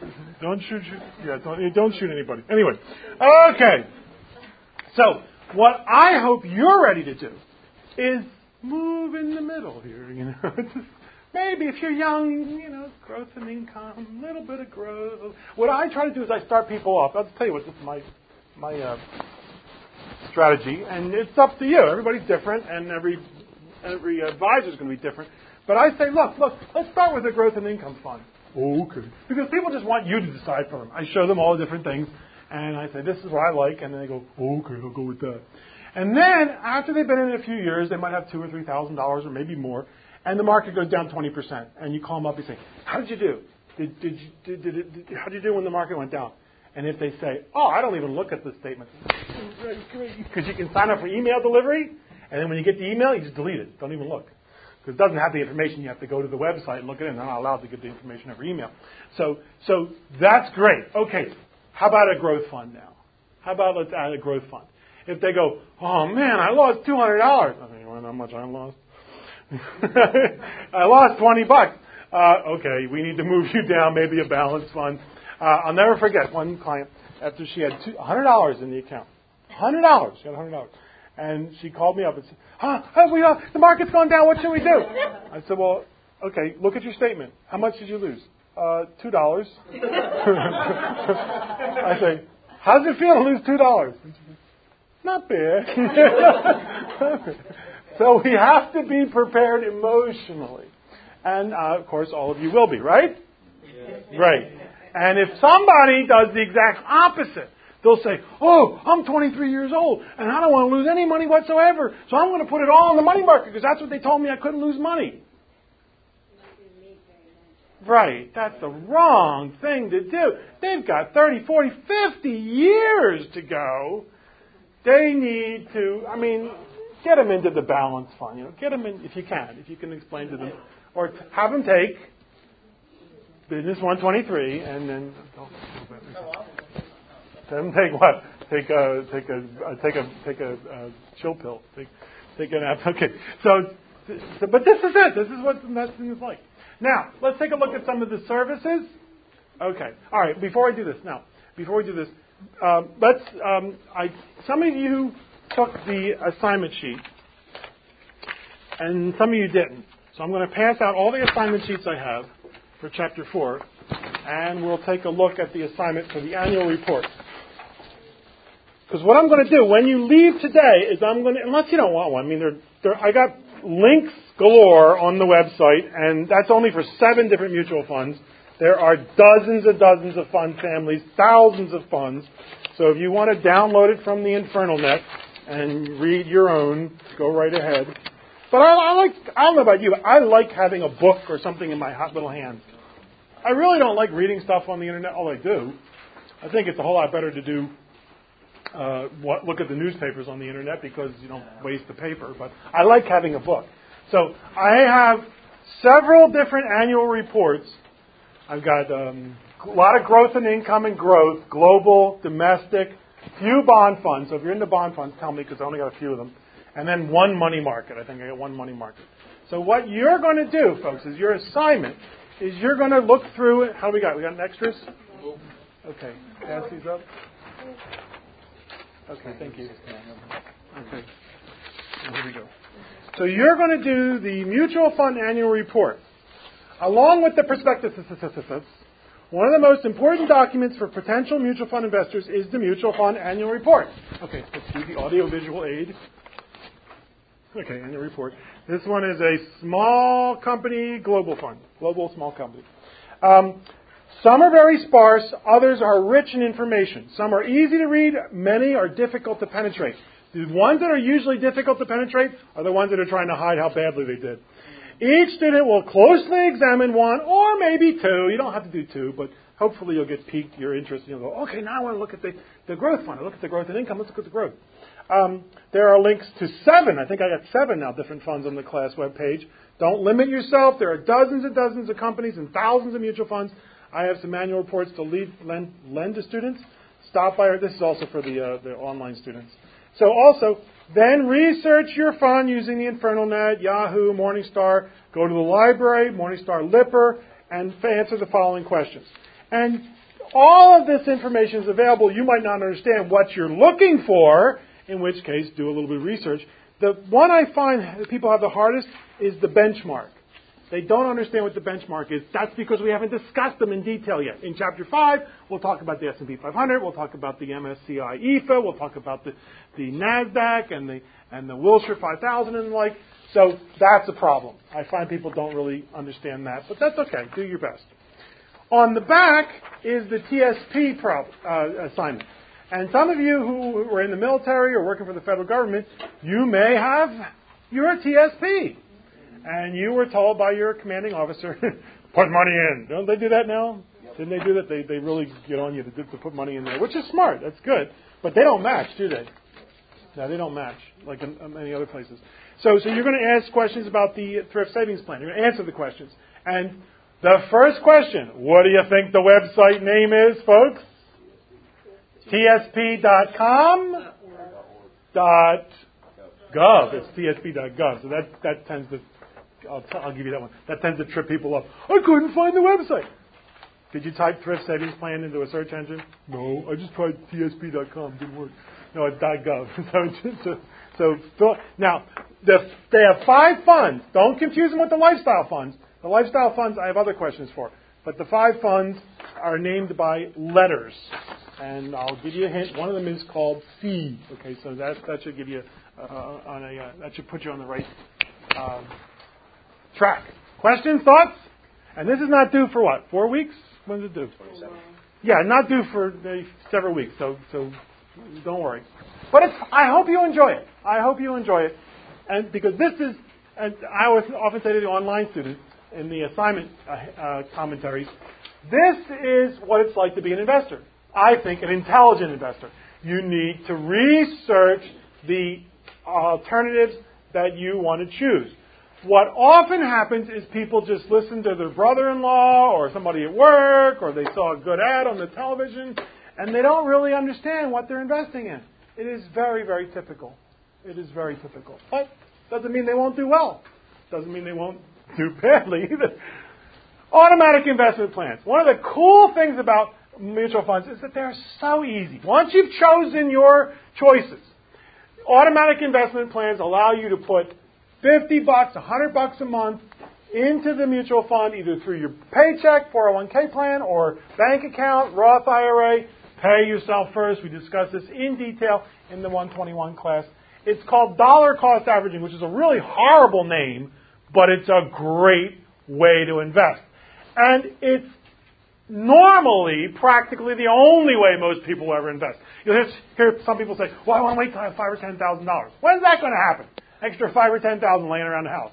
anybody. Anyway, okay. So what I hope you're ready to do is move in the middle here. Maybe if you're young, growth in income, a little bit of growth. What I try to do is I start people off. I'll tell you what, this is my strategy, and it's up to you. Everybody's different, and every advisor is going to be different. But I say, look, let's start with a growth and income fund. Okay. Because people just want you to decide for them. I show them all the different things, and I say, this is what I like, and then they go, okay, I'll go with that. And then, after they've been in it a few years, they might have $2,000 or $3,000 or maybe more, and the market goes down 20%. And you call them up and say, how did you do? How did you do when the market went down? And if they say, I don't even look at the statement. Because you can sign up for email delivery, and then when you get the email, you just delete it. Don't even look. Because it doesn't have the information. You have to go to the website and look at it, and they're not allowed to get the information over email. So that's great. Okay, how about a growth fund now? How about let's add a growth fund? If they go, oh man, I lost $200. I mean, you know how much I lost? I lost $20. Okay, we need to move you down, maybe a balanced fund. I'll never forget one client after she had $100 in the account. $100. She had $100. And she called me up and said, the market's gone down. What should we do? I said, well, okay, look at your statement. How much did you lose? $2. I say, how does it feel to lose $2? Not bad. So we have to be prepared emotionally. And, of course, all of you will be, right? Right. And if somebody does the exact opposite, they'll say, oh, I'm 23 years old, and I don't want to lose any money whatsoever, so I'm going to put it all in the money market because that's what they told me I couldn't lose money. Right. That's the wrong thing to do. They've got 30, 40, 50 years to go. They need to, get them into the balance fund. Get them in, if you can explain to them. Or have them take Business 123 and then have them take what? Take a chill pill. Take an app. Okay. So, but this is it. This is what investing is like. Now, let's take a look at some of the services. Okay. All right. Before we do this, some of you took the assignment sheet, and some of you didn't. So I'm going to pass out all the assignment sheets I have for Chapter 4, and we'll take a look at the assignment for the annual report. Because what I'm going to do when you leave today is unless you don't want one, I got links galore on the website, and that's only for 7 different mutual funds. There are dozens and dozens of fund families, thousands of funds. So if you want to download it from the Infernal Net and read your own, go right ahead. But I don't know about you, but I like having a book or something in my hot little hands. I really don't like reading stuff on the internet. I do. I think it's a whole lot better to do look at the newspapers on the internet because you don't waste the paper. But I like having a book. So I have several different annual reports. I've got a lot of growth in income and growth, global, domestic, few bond funds. So if you're into bond funds, tell me because I only got a few of them. And then one money market. I think I got one money market. So what you're going to do, folks, is your assignment is you're going to look through it. How do we got? We got extras? Okay. Pass these up. Okay, thank you. Okay. Here we go. So you're going to do the mutual fund annual report. Along with the prospectus, one of the most important documents for potential mutual fund investors is the mutual fund annual report. Okay, let's do the audio-visual aid. Okay, annual report. This one is a small company global fund, global small company. Some are very sparse, others are rich in information. Some are easy to read, many are difficult to penetrate. The ones that are usually difficult to penetrate are the ones that are trying to hide how badly they did. Each student will closely examine one or maybe 2. You don't have to do 2, but hopefully you'll get piqued your interest. You'll go, okay, now I want to look at the growth fund. I look at the growth in income. Let's look at the growth. There are links to 7. I think I got 7 now different funds on the class webpage. Don't limit yourself. There are dozens and dozens of companies and thousands of mutual funds. I have some annual reports to lend to students. Stop by. This is also for the online students. So also, then research your fund using the Infernal Net, Yahoo, Morningstar. Go to the library, Morningstar Lipper, and answer the following questions. And all of this information is available. You might not understand what you're looking for, in which case do a little bit of research. The one I find that people have the hardest is the benchmark. They don't understand what the benchmark is. That's because we haven't discussed them in detail yet. In Chapter 5, we'll talk about the S&P 500. We'll talk about the MSCI EAFE. We'll talk about the NASDAQ and the Wilshire 5000 and the like. So that's a problem. I find people don't really understand that. But that's okay. Do your best. On the back is the TSP assignment. And some of you who are in the military or working for the federal government, you may have your TSP. And you were told by your commanding officer, put money in. Don't they do that now? Yep. Didn't they do that? They really get on you to put money in there, which is smart. That's good. But they don't match, do they? No, they don't match like in many other places. So you're going to ask questions about the thrift savings plan. You're going to answer the questions. And the first question, what do you think the website name is, folks? TSP.com. .gov. It's tsp.gov. So that tends to, I'll give you that one. That tends to trip people up. I couldn't find the website. Did you type thrift savings plan into a search engine? No, I just tried tsp.com. Didn't work. No, it's .gov. Now, they have 5 funds. Don't confuse them with the lifestyle funds. The lifestyle funds I have other questions for. But the 5 funds are named by letters. And I'll give you a hint. One of them is called C. Okay, so that should give you that should put you on the right track. Questions, thoughts? And this is not due for what? 4 weeks? When's it due? 27. Yeah, not due for several weeks, so don't worry. But I hope you enjoy it. I hope you enjoy it, and because this is, and I often say to the online students in the assignment commentaries, this is what it's like to be an investor. I think an intelligent investor. You need to research the alternatives that you want to choose. What often happens is people just listen to their brother-in-law or somebody at work, or they saw a good ad on the television, and they don't really understand what they're investing in. It is very, very typical. It is very typical. But doesn't mean they won't do well. Doesn't mean they won't do badly either. Automatic investment plans. One of the cool things about mutual funds is that they're so easy. Once you've chosen your choices, automatic investment plans allow you to put $50, $100 a month into the mutual fund, either through your paycheck, 401k plan, or bank account, Roth IRA. Pay yourself first. We discussed this in detail in the 121 class. It's called dollar cost averaging, which is a really horrible name, but it's a great way to invest. And it's normally practically the only way most people will ever invest. You'll hear some people say, well, I want to wait till I have $5,000 or $10,000. When's that going to happen? Extra $5,000 or $10,000 laying around the house.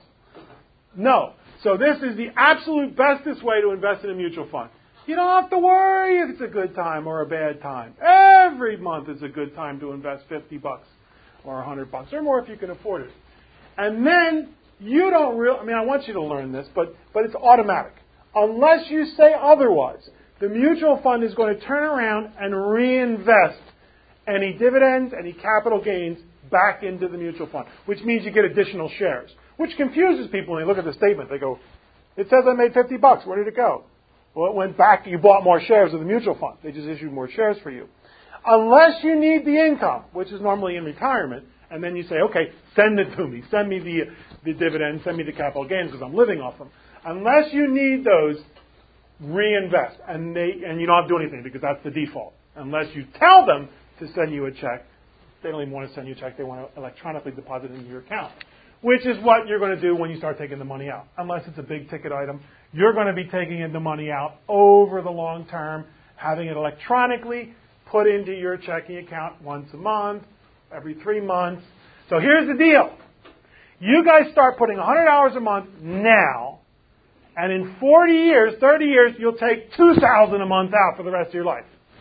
No. So this is the absolute bestest way to invest in a mutual fund. You don't have to worry if it's a good time or a bad time. Every month is a good time to invest $50 or $100 or more if you can afford it. And then you don't really, I want you to learn this, but it's automatic. Unless you say otherwise, the mutual fund is going to turn around and reinvest any dividends, any capital gains back into the mutual fund, which means you get additional shares, which confuses people when they look at the statement. They go, it says I made $50. Where did it go? Well, it went back. You bought more shares of the mutual fund. They just issued more shares for you. Unless you need the income, which is normally in retirement, and then you say, okay, send it to me. Send me the dividends, send me the capital gains because I'm living off them. Unless you need those, reinvest. And you don't have to do anything because that's the default. Unless you tell them to send you a check, they don't even want to send you a check. They want to electronically deposit it into your account, which is what you're going to do when you start taking the money out. Unless it's a big ticket item, you're going to be taking the money out over the long term, having it electronically put into your checking account once a month, every 3 months. So here's the deal. You guys start putting $100 a month now, and in 40 years, 30 years, you'll take $2,000 a month out for the rest of your life.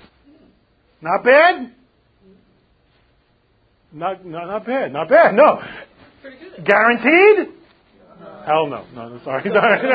Not bad? Not bad. Not bad. No. Guaranteed? No. Hell no. No, sorry.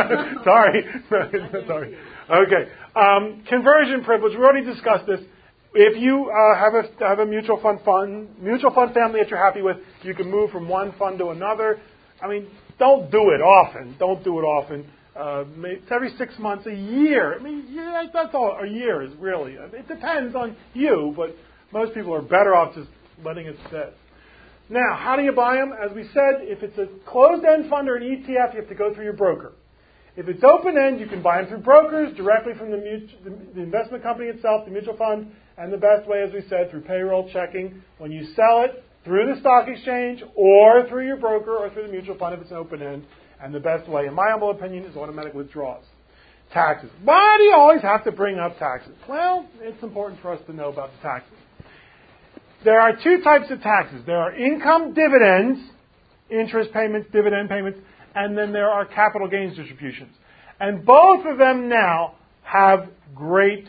Sorry. Okay. Conversion privilege. We already discussed this. If you have a mutual fund family that you're happy with, you can move from one fund to another. Don't do it often. It's every 6 months, a year. That's all a year is really. It depends on you, but most people are better off just letting it sit. Now, how do you buy them? As we said, if it's a closed-end fund or an ETF, you have to go through your broker. If it's open-end, you can buy them through brokers, directly from the investment company itself, the mutual fund, and the best way, as we said, through payroll checking. When you sell it, through the stock exchange, or through your broker, or through the mutual fund if it's an open-end. And the best way, in my humble opinion, is automatic withdrawals. Taxes. Why do you always have to bring up taxes? Well, it's important for us to know about the taxes. There are two types of taxes. There are income dividends, interest payments, dividend payments, and then there are capital gains distributions. And both of them now have great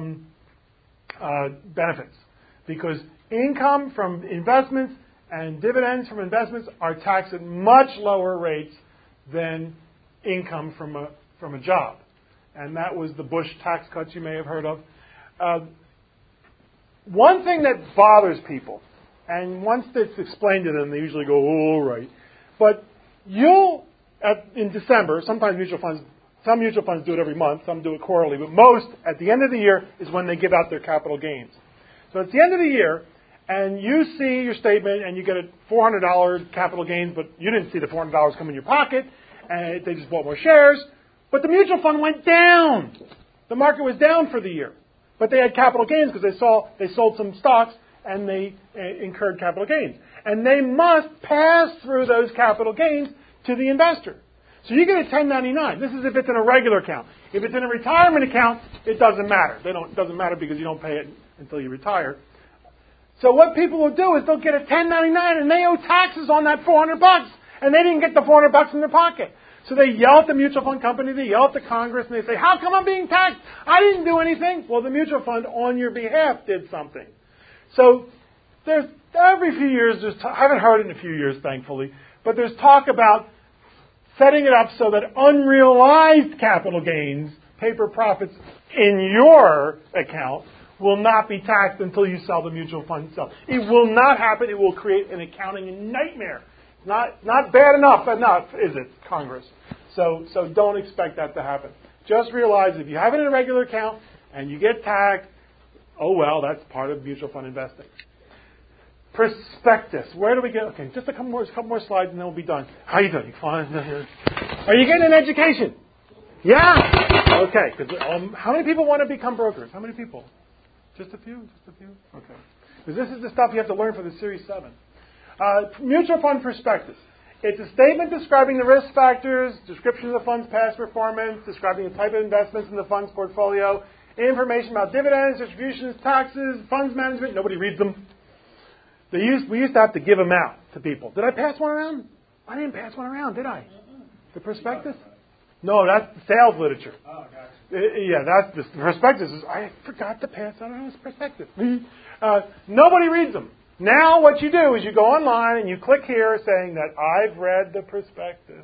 benefits because income from investments and dividends from investments are taxed at much lower rates than income from a job. And that was the Bush tax cuts you may have heard of. One thing that bothers people, and once it's explained to them, they usually go, oh, all right. But in December, sometimes some mutual funds do it every month, some do it quarterly, but most, at the end of the year, is when they give out their capital gains. So at the end of the year, and you see your statement, and you get a $400 capital gains, but you didn't see the $400 come in your pocket, and they just bought more shares, but the mutual fund went down. The market was down for the year. But they had capital gains because they sold some stocks and they incurred capital gains. And they must pass through those capital gains to the investor. So you get a 1099. This is if it's in a regular account. If it's in a retirement account, it doesn't matter. It doesn't matter because you don't pay it until you retire. So what people will do is they'll get a 1099 and they owe taxes on that $400, and they didn't get the $400 in their pocket. So they yell at the mutual fund company, they yell at the Congress, and they say, how come I'm being taxed? I didn't do anything. Well, the mutual fund on your behalf did something. So there's every few years, I haven't heard it in a few years, thankfully, but there's talk about setting it up so that unrealized capital gains, paper profits in your account, will not be taxed until you sell the mutual fund itself. It will not happen. It will create an accounting nightmare. Not bad enough, is it, Congress? So don't expect that to happen. Just realize if you have it in a regular account and you get taxed, oh well, that's part of mutual fund investing. Prospectus. Where do we get? Okay, just a couple more slides and then we'll be done. How are you doing? Fine. Are you getting an education? Yeah. Okay. How many people want to become brokers? How many people? Just a few? Okay. Because this is the stuff you have to learn for the Series 7. Mutual fund prospectus. It's a statement describing the risk factors, description of the fund's past performance, describing the type of investments in the fund's portfolio, information about dividends, distributions, taxes, funds management. Nobody reads them. We used to have to give them out to people. Did I pass one around? I didn't pass one around, did I? The prospectus? No, that's the sales literature. Oh, gotcha. Yeah, that's the prospectus. I forgot to pass that around. It's prospectus. Nobody reads them. Now what you do is you go online and you click here saying that I've read the prospectus.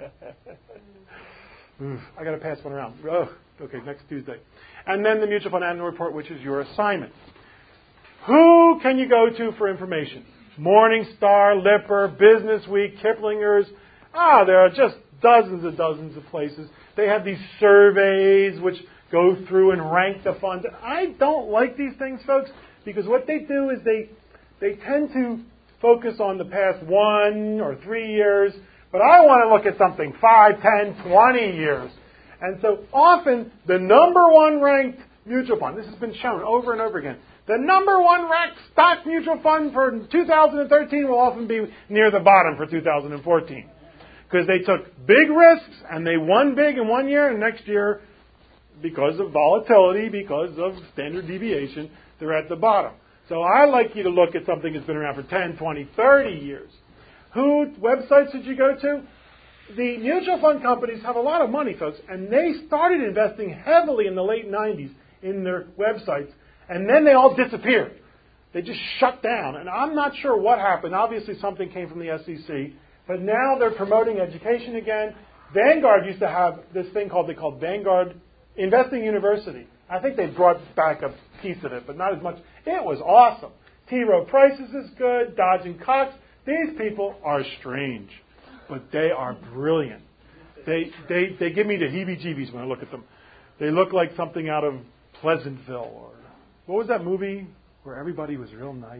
I got to pass one around. Oh, okay, next Tuesday. And then the mutual fund annual report, which is your assignment. Who can you go to for information? Morningstar, Lipper, Business Week, Kiplinger's. There are just dozens of places. They have these surveys which go through and rank the funds. I don't like these things, folks, because what they do is they tend to focus on the past 1 or 3 years, but I want to look at something 5, 10, 20 years. And so often the number one ranked mutual fund, this has been shown over and over again, the number one ranked stock mutual fund for 2013 will often be near the bottom for 2014. Because they took big risks and they won big in 1 year, and next year, because of volatility, because of standard deviation, they're at the bottom. So I like you to look at something that's been around for 10, 20, 30 years. Websites did you go to? The mutual fund companies have a lot of money, folks, and they started investing heavily in the late 90s in their websites, and then they all disappeared. They just shut down, and I'm not sure what happened. Obviously something came from the SEC, but now they're promoting education again. Vanguard used to have this thing they called Vanguard Investing University. I think they brought back a piece of it, but not as much. It was awesome. T. Rowe Price's is good. Dodge and Cox. These people are strange, but they are brilliant. They give me the heebie-jeebies when I look at them. They look like something out of Pleasantville, or what was that movie where everybody was real nice?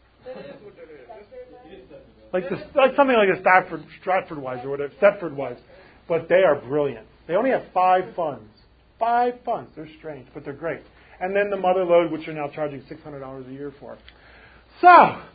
Like something like a Stratford Wives or whatever, Stepford Wives. But they are brilliant. They only have 5 funds. 5 funds. They're strange, but they're great. And then the Mother Lode, which you're now charging $600 a year for. So,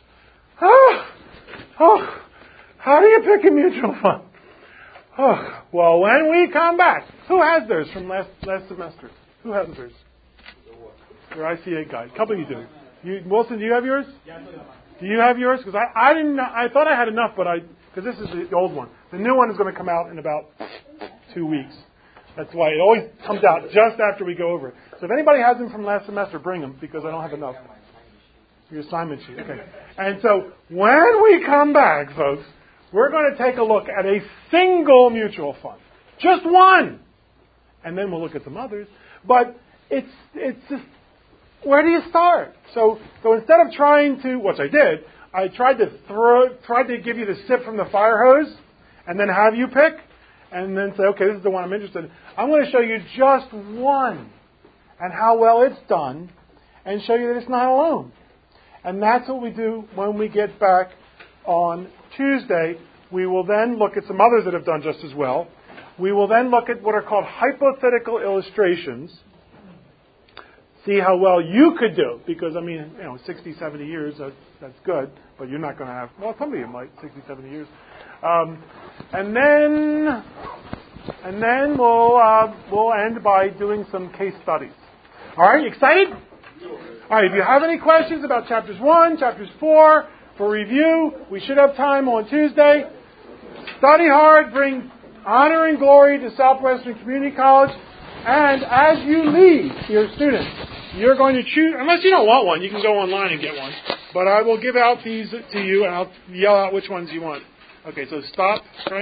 how do you pick a mutual fund? Well, when we come back, who has theirs from last semester? Who has theirs? Your ICA guide. A couple of you do. Wilson, do you have yours? Yeah, I still got mine. Do you have yours? Because I didn't. I thought I had enough, but because this is the old one. The new one is going to come out in about 2 weeks. That's why it always comes out just after we go over it. So if anybody has them from last semester, bring them, because I don't have enough. Your assignment sheet. Okay. And so when we come back, folks, we're going to take a look at a single mutual fund. Just one. And then we'll look at some others. But it's just, where do you start? So instead of trying to, which I did, I tried to give you the sip from the fire hose and then have you pick and then say, okay, this is the one I'm interested in. I'm going to show you just one and how well it's done and show you that it's not alone. And that's what we do when we get back on Tuesday. We will then look at some others that have done just as well. We will then look at what are called hypothetical illustrations. See how well you could do. Because, 60, 70 years, that's good. But you're not going to have, well, some of you might, 60, 70 years. And then and then we'll end by doing some case studies. All right, you excited? All right, if you have any questions about chapters 1, chapters 4, for review, we should have time on Tuesday. Study hard, bring honor and glory to Southwestern Community College, and as you leave your students, you're going to choose, unless you don't want one, you can go online and get one, but I will give out these to you, and I'll yell out which ones you want. Okay, so stop.